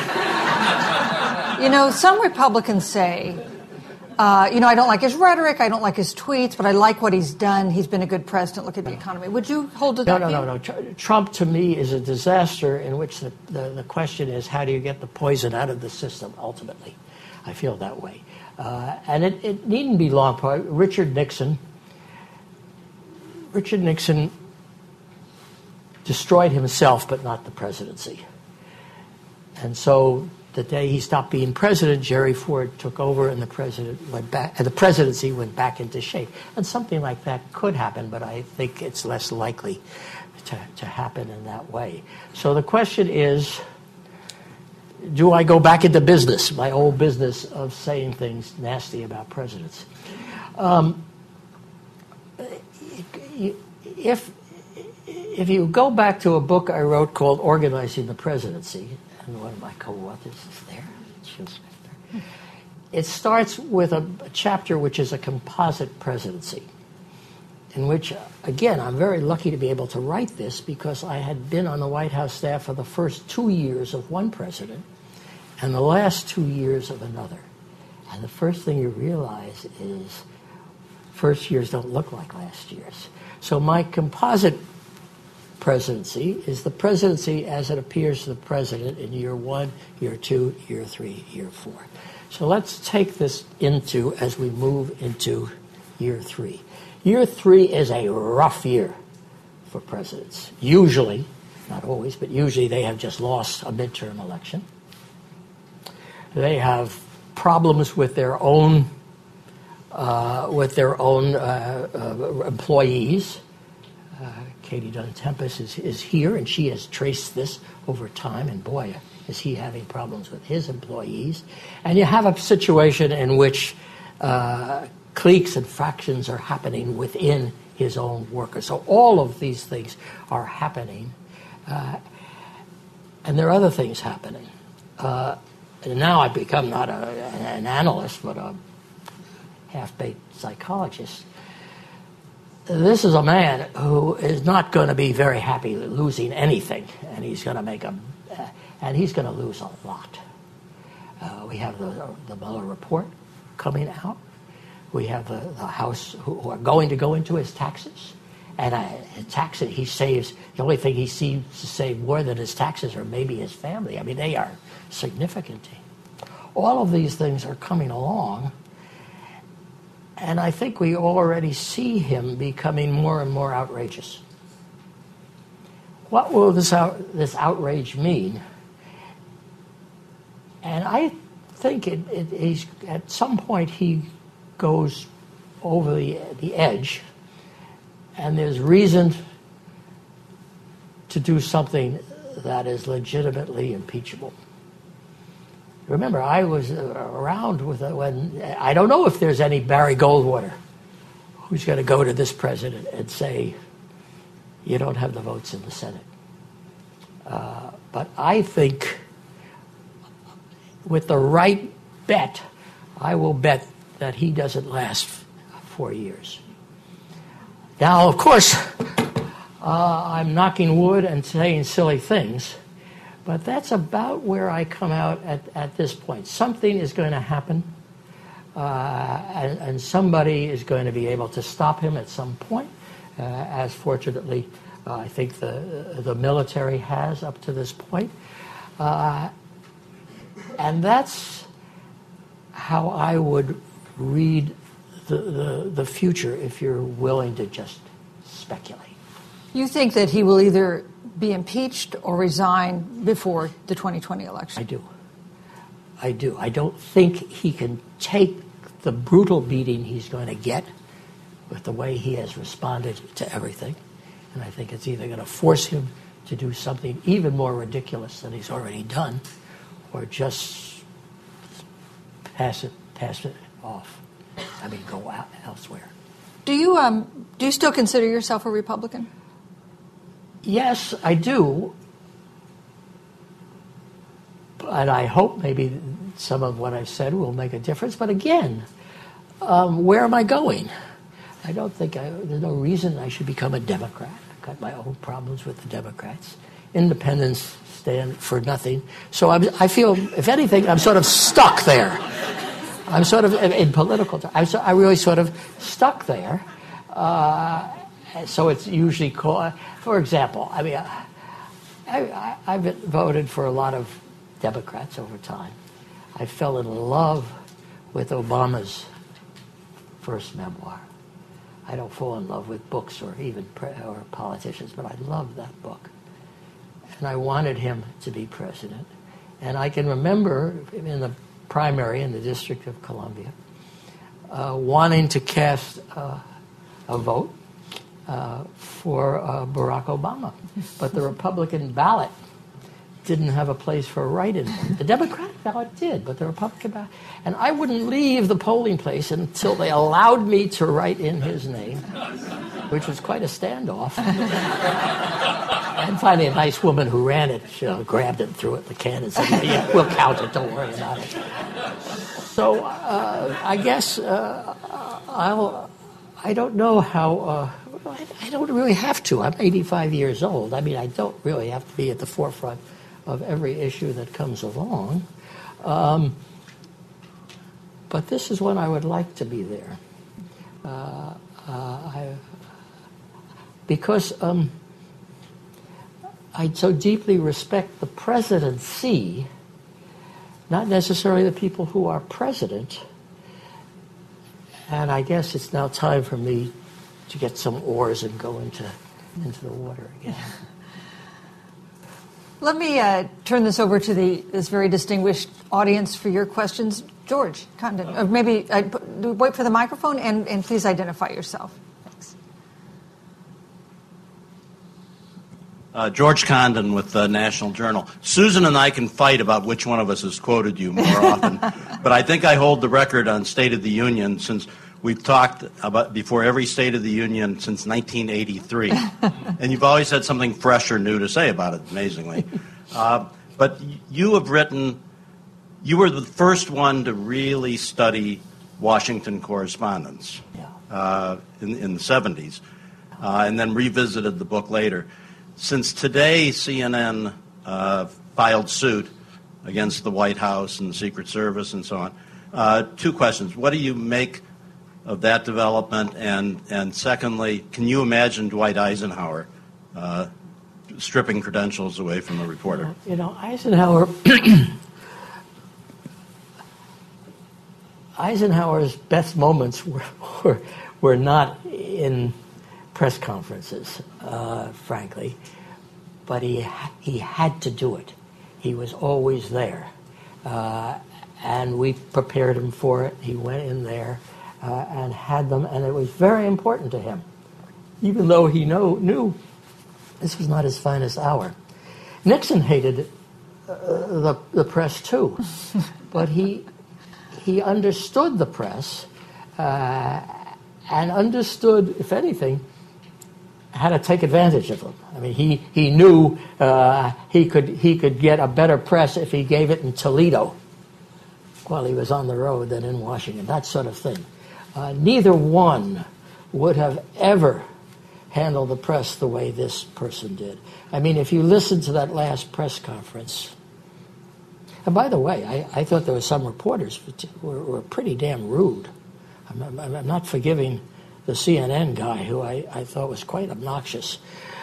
Speaker 3: You know, some Republicans say, uh, you know, I don't like his rhetoric, I don't like his tweets, but I like what he's done. He's been a good president. Look at the economy. Would you hold to
Speaker 4: no,
Speaker 3: that?
Speaker 4: No, no, no, no. Trump, to me, is a disaster in which the, the, the question is, how do you get the poison out of the system, ultimately? I feel that way. Uh, and it, it needn't be long. Richard Nixon, Richard Nixon destroyed himself, but not the presidency. And so the day he stopped being president, Jerry Ford took over, and the president went back, and the presidency went back into shape. And something like that could happen, but I think it's less likely to, to happen in that way. So the question is, do I go back into business, my old business of saying things nasty about presidents? Um, if if you go back to a book I wrote called Organizing the Presidency, and one of my co-authors is there, Jill Smith. It starts with a, a chapter which is a composite presidency, in which, again, I'm very lucky to be able to write this because I had been on the White House staff for the first two years of one president and the last two years of another. And the first thing you realize is first years don't look like last year's. So my composite presidency is the presidency as it appears to the president in year one, year two, year three, year four. So let's take this into as we move into year three. Year three is a rough year for presidents. Usually, not always, but usually they have just lost a midterm election. They have problems with their own uh, with their own uh, uh, employees. Uh, Katie Dunn-Tempest is, is here, and she has traced this over time, and boy, is he having problems with his employees. And you have a situation in which uh, cliques and factions are happening within his own workers. So all of these things are happening. Uh, and there are other things happening. Uh, and now I've become not a, an analyst, but a half-baked psychologist. This is a man who is not going to be very happy losing anything, and he's going to make a, uh, and he's going to lose a lot. Uh, we have the, the Mueller report coming out. We have the, the House who, who are going to go into his taxes, and uh, taxes he saves, the only thing he seems to save more than his taxes or maybe his family. I mean, they are significant. All of these things are coming along, and I think we already see him becoming more and more outrageous. What will this out, this outrage mean? And I think it, it, he's, at some point he goes over the, the edge, and there's reason to do something that is legitimately impeachable. Remember, I was around with it when, I don't know if there's any Barry Goldwater who's going to go to this president and say, you don't have the votes in the Senate. Uh, but I think with the right bet, I will bet that he doesn't last four years. Now, of course, uh, I'm knocking wood and saying silly things, but that's about where I come out at, at this point. Something is going to happen, uh, and, and somebody is going to be able to stop him at some point, uh, as fortunately uh, I think the, the military has up to this point. Uh, and that's how I would read the, the, the future if you're willing to just speculate.
Speaker 3: You think that he will either be impeached or resign before the twenty twenty election?
Speaker 4: I do. I do. I don't think he can take the brutal beating he's going to get with the way he has responded to everything. And I think it's either going to force him to do something even more ridiculous than he's already done, or just pass it, pass it off. I mean, go out elsewhere.
Speaker 3: Do you um, do you still consider yourself a Republican?
Speaker 4: Yes, I do. And I hope maybe some of what I've said will make a difference. But again, um, where am I going? I don't think I, there's no reason I should become a Democrat. I've got my own problems with the Democrats. Independents stand for nothing. So I'm, I feel, if anything, I'm sort of stuck there. I'm sort of, in political terms, I'm, so, I'm really sort of stuck there. Uh, so it's usually called, for example, I mean, I, I, I've voted for a lot of Democrats over time. I fell in love with Obama's first memoir. I don't fall in love with books or even pre- or politicians, but I love that book. And I wanted him to be president. And I can remember in the primary in the District of Columbia uh, wanting to cast uh, a vote uh, for uh, Barack Obama. But the Republican ballot didn't have a place for write-in. The Democratic ballot did, but the Republican ballot... And I wouldn't leave the polling place until they allowed me to write in his name, which was quite a standoff. And finally, a nice woman who ran it, she uh, grabbed it and threw it in the can and said, yeah, we'll count it, don't worry about it. So uh, I guess uh, I'll... I don't know how... Uh, I, I don't really have to. I'm eighty-five years old. I mean, I don't really have to be at the forefront of every issue that comes along. Um, but this is when I would like to be there. Uh, uh, I, because um, I so deeply respect the presidency, not necessarily the people who are president. And I guess it's now time for me to get some oars and go into, into the water again.
Speaker 3: Let me uh, turn this over to the this very distinguished audience for your questions. George Condon, or maybe uh, wait for the microphone and, and please identify yourself. Thanks.
Speaker 5: Uh, George Condon with the National Journal. Susan and I can fight about which one of us has quoted you more often, but I think I hold the record on State of the Union since we've talked about before every State of the Union since nineteen eighty-three, and you've always had something fresh or new to say about it, amazingly. Uh, but you have written, you were the first one to really study Washington correspondence uh, in, in the seventies, uh, and then revisited the book later. Since today C N N uh, filed suit against the White House and the Secret Service and so on, uh, two questions. What do you make of that development? And, and secondly, can you imagine Dwight Eisenhower uh, stripping credentials away from the reporter?
Speaker 4: You know, Eisenhower... Eisenhower's best moments were, were, were not in press conferences, uh, frankly, but he, he had to do it. He was always there. Uh, and we prepared him for it. He went in there uh, and had them, and it was very important to him, even though he know, knew this was not his finest hour. Nixon hated uh, the, the press, too, but he... He understood the press uh, and understood, if anything, how to take advantage of them. I mean, he he knew uh, he could he could get a better press if he gave it in Toledo while he was on the road than in Washington. That sort of thing. Uh, neither one would have ever handled the press the way this person did. I mean, if you listen to that last press conference. And by the way, I, I thought there were some reporters who were, were pretty damn rude. I'm, I'm, I'm not forgiving the C N N guy who I, I thought was quite obnoxious.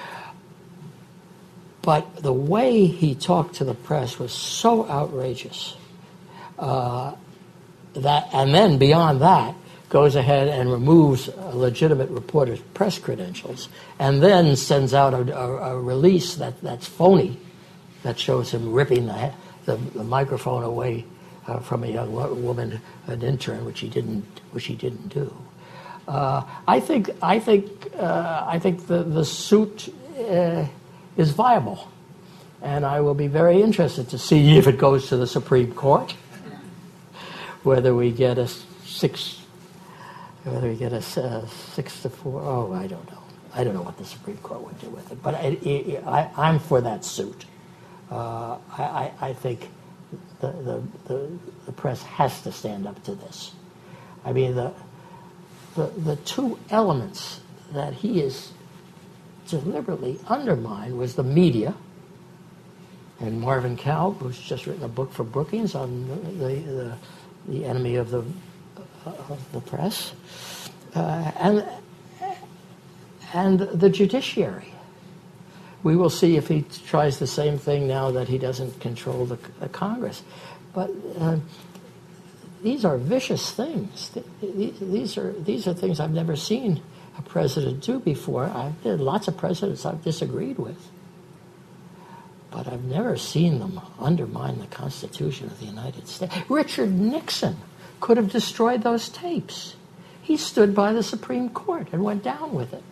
Speaker 4: But the way he talked to the press was so outrageous uh, that, and then beyond that, goes ahead and removes a legitimate reporter's press credentials, and then sends out a, a, a release that, that's phony, that shows him ripping the The, the microphone away uh, from a young woman, an intern, which he didn't, which he didn't do. Uh, I think, I think, uh, I think the the suit uh, is viable, and I will be very interested to see if it goes to the Supreme Court, whether we get a six, whether we get a uh, six to four. Oh, I don't know. I don't know what the Supreme Court would do with it, but I, I, I'm for that suit. Uh, I, I think the, the, the, the press has to stand up to this. I mean, the, the, the two elements that he has deliberately undermined was the media, and Marvin Kalb, who's just written a book for Brookings on the, the, the enemy of the, of the press, uh, and, and the judiciary. We will see if he tries the same thing now that he doesn't control the, the Congress. But uh, these are vicious things. These are these are things I've never seen a president do before. I've had lots of presidents I've disagreed with, but I've never seen them undermine the Constitution of the United States. Richard Nixon could have destroyed those tapes. He stood by the Supreme Court and went down with it.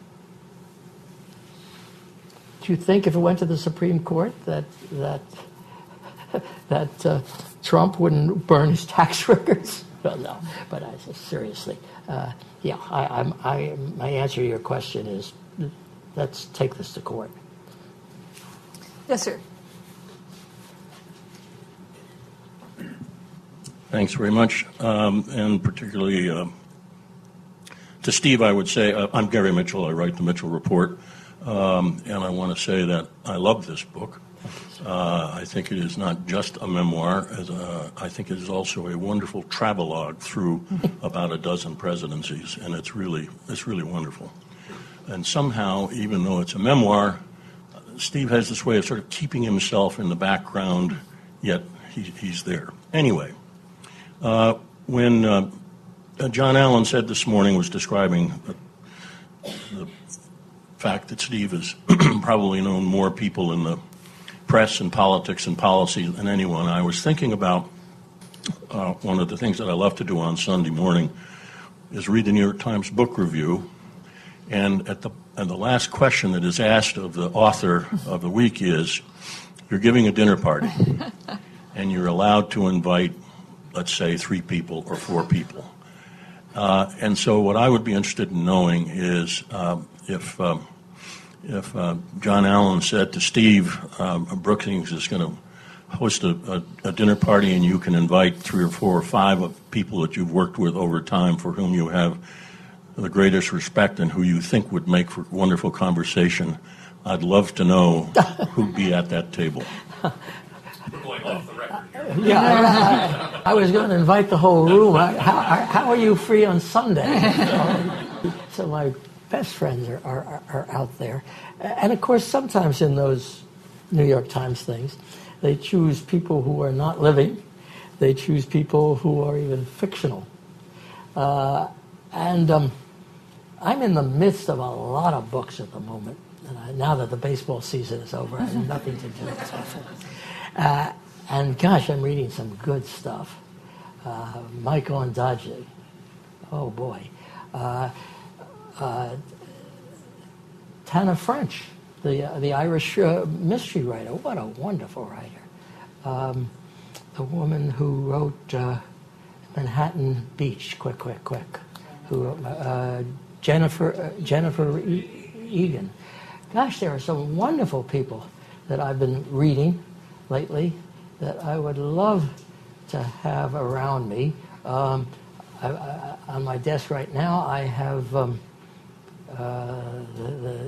Speaker 4: Do you think if it went to the Supreme Court that that that uh, Trump wouldn't burn his tax records? Well, no. But I seriously, uh, yeah. I, I'm. I my answer to your question is, let's take this to court.
Speaker 3: Yes, sir.
Speaker 2: Thanks very much, um, and particularly uh, to Steve, I would say uh, I'm Gary Mitchell. I write the Mitchell Report. Um, and I want to say that I love this book. Uh, I think it is not just a memoir. As a, I think it is also a wonderful travelogue through about a dozen presidencies, and it's really it's really wonderful. And somehow, even though it's a memoir, Steve has this way of sort of keeping himself in the background, yet he, he's there. Anyway, uh, when uh, John Allen said this morning, was describing the, the fact that Steve has probably known more people in the press and politics and policy than anyone, I was thinking about uh, one of the things that I love to do on Sunday morning is read the New York Times Book Review, and at the and the last question that is asked of the author of the week is, you're giving a dinner party, and you're allowed to invite, let's say, three people or four people. Uh, and so what I would be interested in knowing is um, if um, if uh, John Allen said to Steve, um, Brookings is going to host a, a, a dinner party and you can invite three or four or five of people that you've worked with over time for whom you have the greatest respect and who you think would make for wonderful conversation, I'd love to know who'd be at that table.
Speaker 4: We're going off the record here. Yeah, I, I was going to invite the whole room. I, how, how are you free on Sunday? So my best friends are, are, are out there. And of course, sometimes in those New York Times things, they choose people who are not living. They choose people who are even fictional. Uh, and um, I'm in the midst of a lot of books at the moment. And I, now that the baseball season is over, I have nothing to do. It's awful. Uh, and gosh, I'm reading some good stuff. Uh, Mike Ondaatje. Oh boy. Uh, uh, Tana French, the uh, the Irish uh, mystery writer. What a wonderful writer. Um, the woman who wrote uh, Manhattan Beach, quick, quick, quick. Who uh, Jennifer uh, Jennifer e- Egan. Gosh, there are some wonderful people that I've been reading lately that I would love to have around me. Um, I, I, on my desk right now, I have um, uh, the the,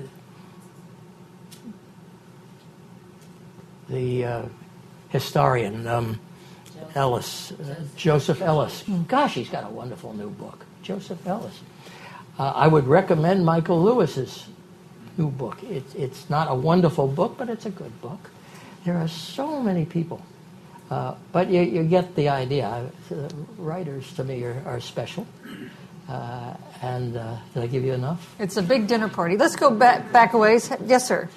Speaker 4: the uh, historian um, Ellis, uh, Joseph Ellis. Gosh, he's got a wonderful new book, Joseph Ellis. Uh, I would recommend Michael Lewis's new book. It, it's not a wonderful book, but it's a good book. There are so many people. Uh, but you, you get the idea. Uh, writers, to me, are, are special. Uh, and uh, did I give you enough?
Speaker 3: It's a big dinner party. Let's go back, back a ways. Yes, sir.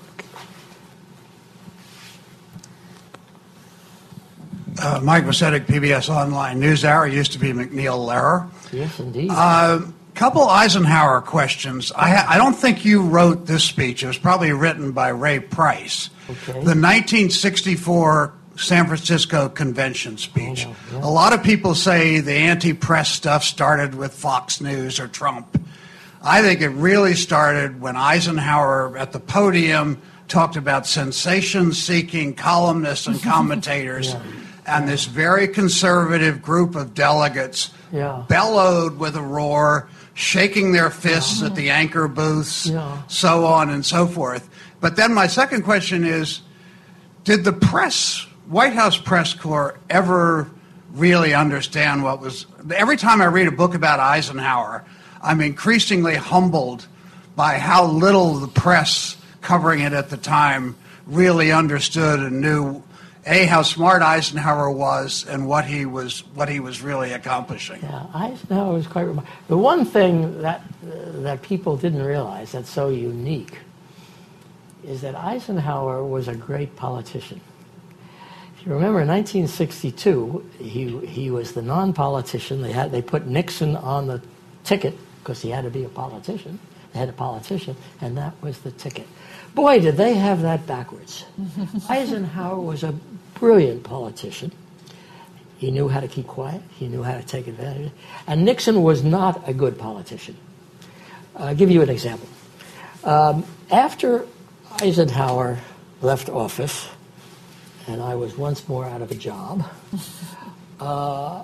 Speaker 6: Uh, Mike Vasetic, P B S Online News Hour. Used to be McNeil Lehrer.
Speaker 4: Yes, indeed.
Speaker 6: Uh, couple Eisenhower questions. I, ha- I don't think you wrote this speech. It was probably written by Ray Price.
Speaker 4: Okay.
Speaker 6: The nineteen sixty-four San Francisco Convention speech.
Speaker 4: Oh, no, yeah.
Speaker 6: A lot of people say the anti-press stuff started with Fox News or Trump. I think it really started when Eisenhower at the podium talked about sensation-seeking columnists and commentators,
Speaker 4: yeah.
Speaker 6: and this very conservative group of delegates
Speaker 4: Yeah.
Speaker 6: bellowed with a roar, shaking their fists at the anchor booths,
Speaker 4: Yeah.
Speaker 6: so on and so forth. But then my second question is, did the press, White House press corps, ever really understand what was... Every time I read a book about Eisenhower, I'm increasingly humbled by how little the press covering it at the time really understood and knew, A, how smart Eisenhower was and what he was what he was really accomplishing.
Speaker 4: Yeah, Eisenhower was quite remarkable. The one thing that uh, that people didn't realize that's so unique is that Eisenhower was a great politician. If you remember, in nineteen sixty-two, he he was the non-politician. They had they put Nixon on the ticket because he had to be a politician. They had a politician, and that was the ticket. Boy, did they have that backwards. Eisenhower was a brilliant politician. He knew how to keep quiet. He knew how to take advantage. And Nixon was not a good politician. I'll give you an example. Um, after Eisenhower left office, and I was once more out of a job, uh,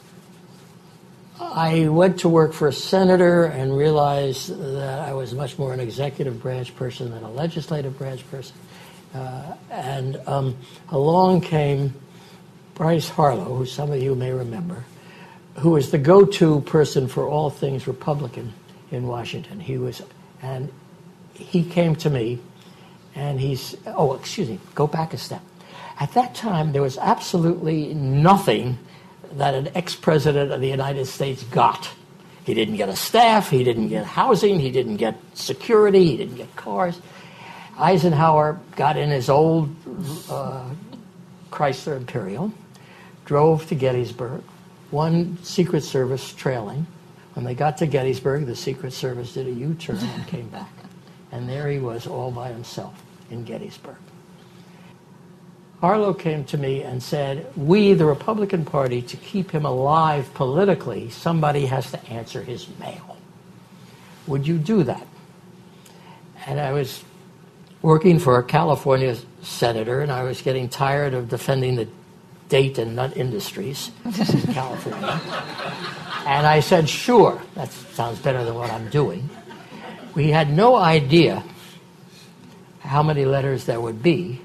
Speaker 4: I went to work for a senator and realized that I was much more an executive branch person than a legislative branch person. Uh, and um, along came Bryce Harlow, who some of you may remember, who was the go-to person for all things Republican in Washington. He was, and he came to me, and he's, oh, excuse me, go back a step. At that time, there was absolutely nothing that an ex-president of the United States got. He didn't get a staff, he didn't get housing, he didn't get security, he didn't get cars. Eisenhower got in his old uh, Chrysler Imperial, drove to Gettysburg, one Secret Service trailing. When they got to Gettysburg, the Secret Service did a U-turn and came back. And there he was all by himself in Gettysburg. Harlow came to me and said, we, the Republican Party, to keep him alive politically, somebody has to answer his mail. Would you do that? And I was working for a California senator, and I was getting tired of defending the date and nut industries in California. And I said, sure, that sounds better than what I'm doing. We had no idea how many letters there would be.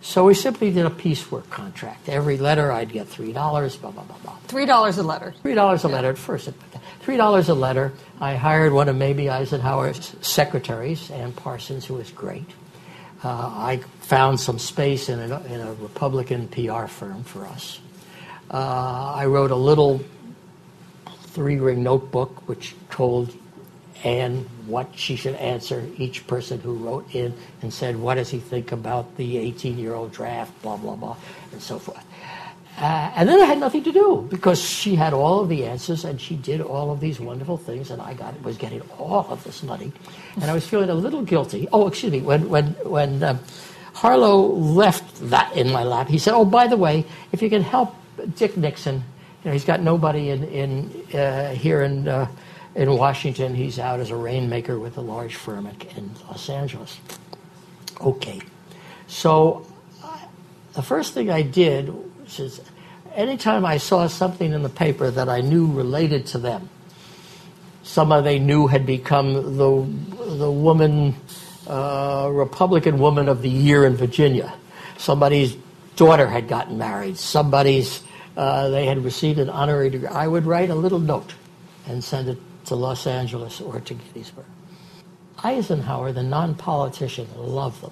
Speaker 4: So we simply did a piecework contract. Every letter I'd get three dollars, blah, blah, blah, blah.
Speaker 3: Three dollars a letter.
Speaker 4: Three dollars a letter at first. Three dollars a letter. I hired one of Mamie Eisenhower's secretaries, Ann Parsons, who was great. Uh, I found some space in a, in a Republican P R firm for us. Uh, I wrote a little three-ring notebook which told Ann what she should answer each person who wrote in and said, what does he think about the eighteen-year-old draft, blah, blah, blah, and so forth. Uh, and then I had nothing to do because she had all of the answers and she did all of these wonderful things, and I got was getting all of this money, and I was feeling a little guilty. Oh, excuse me. When when when um, Harlow left that in my lap, he said, "Oh, by the way, if you can help Dick Nixon, you know, he's got nobody in in uh, here in uh, in Washington. He's out as a rainmaker with a large firm in Los Angeles." Okay, so uh, the first thing I did. Is anytime I saw something in the paper that I knew related to them, someone they knew had become the the woman, uh, Republican Woman of the Year in Virginia, somebody's daughter had gotten married, somebody's uh, they had received an honorary degree, I would write a little note and send it to Los Angeles or to Gettysburg. Eisenhower, the non-politician, loved them.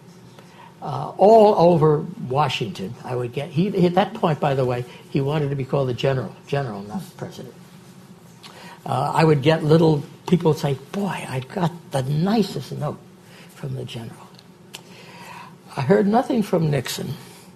Speaker 4: Uh, all over Washington, I would get. He, at that point, by the way, he wanted to be called the general, general, not president. Uh, I would get little people would say, "Boy, I got the nicest note from the general." I heard nothing from Nixon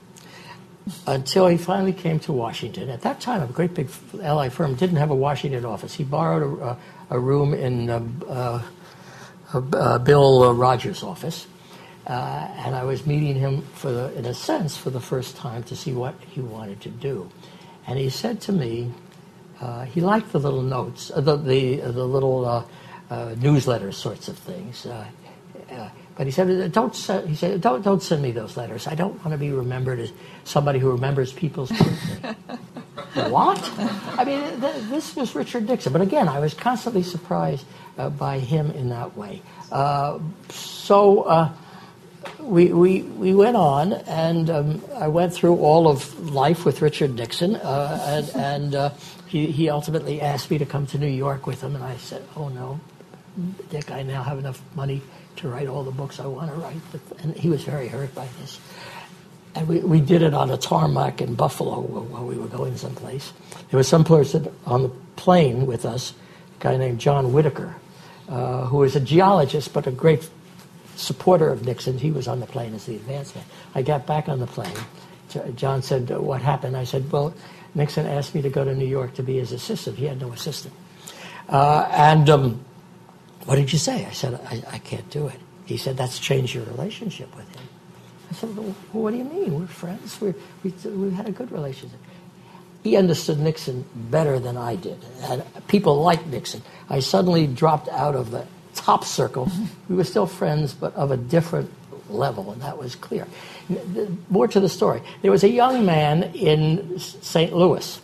Speaker 4: until he finally came to Washington. At that time, a great big L A firm didn't have a Washington office. He borrowed a, a room in uh, uh, uh, Bill uh, Rogers' office. Uh, and I was meeting him, for the, in a sense, for the first time to see what he wanted to do. And he said to me, uh, he liked the little notes, uh, the the, uh, the little uh, uh, newsletter sorts of things. Uh, uh, but he said, "Don't send." He said, "Don't don't send me those letters. I don't want to be remembered as somebody who remembers people's birthday." What? I mean, th- this was Richard Nixon. But again, I was constantly surprised uh, by him in that way. Uh, so. Uh, We, we we went on, and um, I went through all of life with Richard Nixon, uh, and, and uh, he, he ultimately asked me to come to New York with him, and I said, "Oh no, Dick, I now have enough money to write all the books I want to write." And he was very hurt by this. And we, we did it on a tarmac in Buffalo while we were going someplace. There was some person on the plane with us, a guy named John Whitaker, uh, who was a geologist but a great supporter of Nixon. He was on the plane as the advance man. I got back on the plane. John said, "What happened?" I said, "Well, Nixon asked me to go to New York to be his assistant. He had no assistant." Uh, and um, what did you say? I said, I, I can't do it. He said, "That's changed your relationship with him." I said, "Well, what do you mean? We're friends. We're, we we had a good relationship." He understood Nixon better than I did. And people like Nixon. I suddenly dropped out of the top circle. We were still friends, but of a different level, and that was clear. More to the story. There was a young man in Saint Louis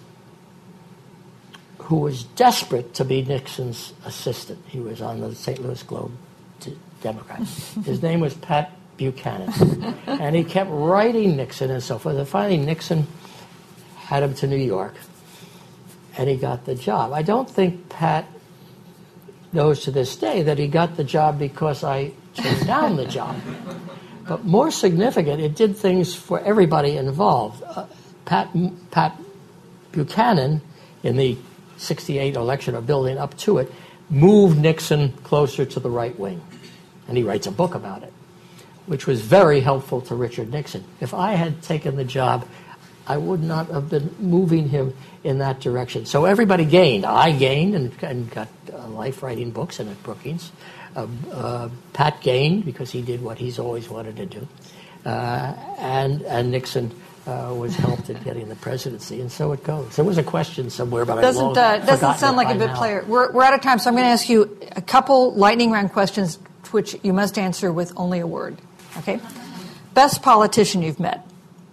Speaker 4: who was desperate to be Nixon's assistant. He was on the Saint Louis Globe Democrat. His name was Pat Buchanan, and he kept writing Nixon and so forth. And finally, Nixon had him to New York, and he got the job. I don't think Pat knows to this day that he got the job because I turned down the job. But more significant, it did things for everybody involved. Uh, Pat, Pat Buchanan, in the sixty-eight election, or building up to it, moved Nixon closer to the right wing. And he writes a book about it, which was very helpful to Richard Nixon. If I had taken the job, I would not have been moving him in that direction. So everybody gained. I gained and, and got uh, life writing books and at Brookings. Uh, uh, Pat gained because he did what he's always wanted to do. Uh, and, and Nixon uh, was helped in getting the presidency, and so it goes. There was a question somewhere, but
Speaker 3: doesn't,
Speaker 4: I've long
Speaker 3: uh, doesn't sound like a bit
Speaker 4: now.
Speaker 3: player. We're, we're out of time, so I'm going to ask you a couple lightning round questions, which you must answer with only a word. Okay? Best politician you've met?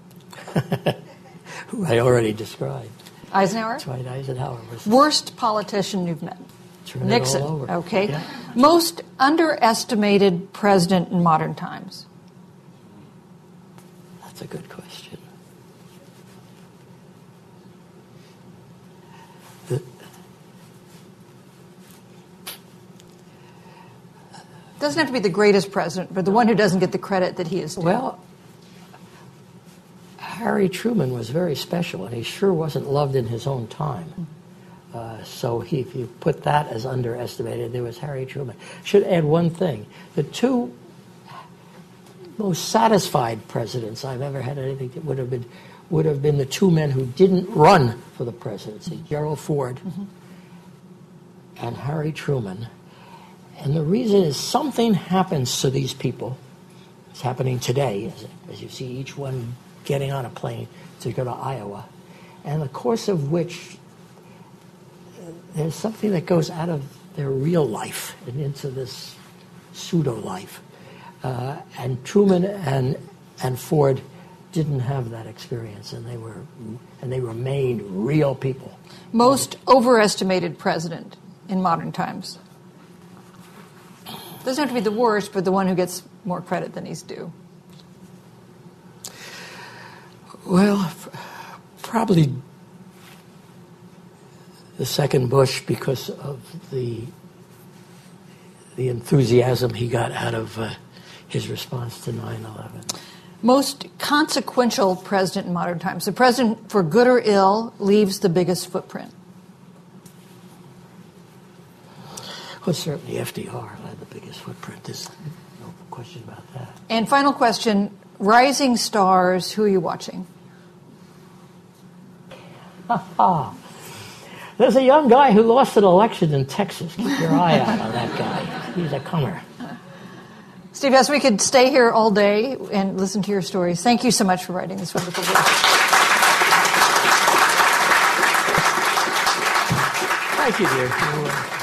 Speaker 4: Who I already described.
Speaker 3: Eisenhower?
Speaker 4: Dwight Eisenhower was
Speaker 3: Worst politician you've met?
Speaker 4: turn
Speaker 3: Nixon.
Speaker 4: It all over.
Speaker 3: Okay.
Speaker 4: Yeah.
Speaker 3: Most underestimated president in modern times?
Speaker 4: That's That's a good question. The,
Speaker 3: doesn't have to be the greatest president, but the one who doesn't get the credit that he is due.
Speaker 4: Well, Harry Truman was very special, and he sure wasn't loved in his own time. Uh, so he, if you put that as underestimated, there was Harry Truman. Should add one thing. The two most satisfied presidents I've ever had anything to, would have been would have been the two men who didn't run for the presidency, Gerald Ford mm-hmm. and Harry Truman. And the reason is something happens to these people. It's happening today, as, as you see each one getting on a plane to go to Iowa, and the course of which uh, there's something that goes out of their real life and into this pseudo life. Uh, and Truman and and Ford didn't have that experience, and they were and they remained real people.
Speaker 3: Most overestimated president in modern times. Doesn't have to be the worst, but the one who gets more credit than he's due.
Speaker 4: Well, f- probably the second Bush, because of the the enthusiasm he got out of uh, his response to nine eleven.
Speaker 3: Most consequential president in modern times. The president, for good or ill, leaves the biggest footprint.
Speaker 4: Well, certainly F D R had the biggest footprint. There's no question about that.
Speaker 3: And final question, rising stars, who are you watching?
Speaker 4: There's a young guy who lost an election in Texas. Keep your eye out on that guy. He's a comer.
Speaker 3: Steve Hess, we could stay here all day and listen to your stories. Thank you so much for writing this wonderful book.
Speaker 4: Thank you, dear.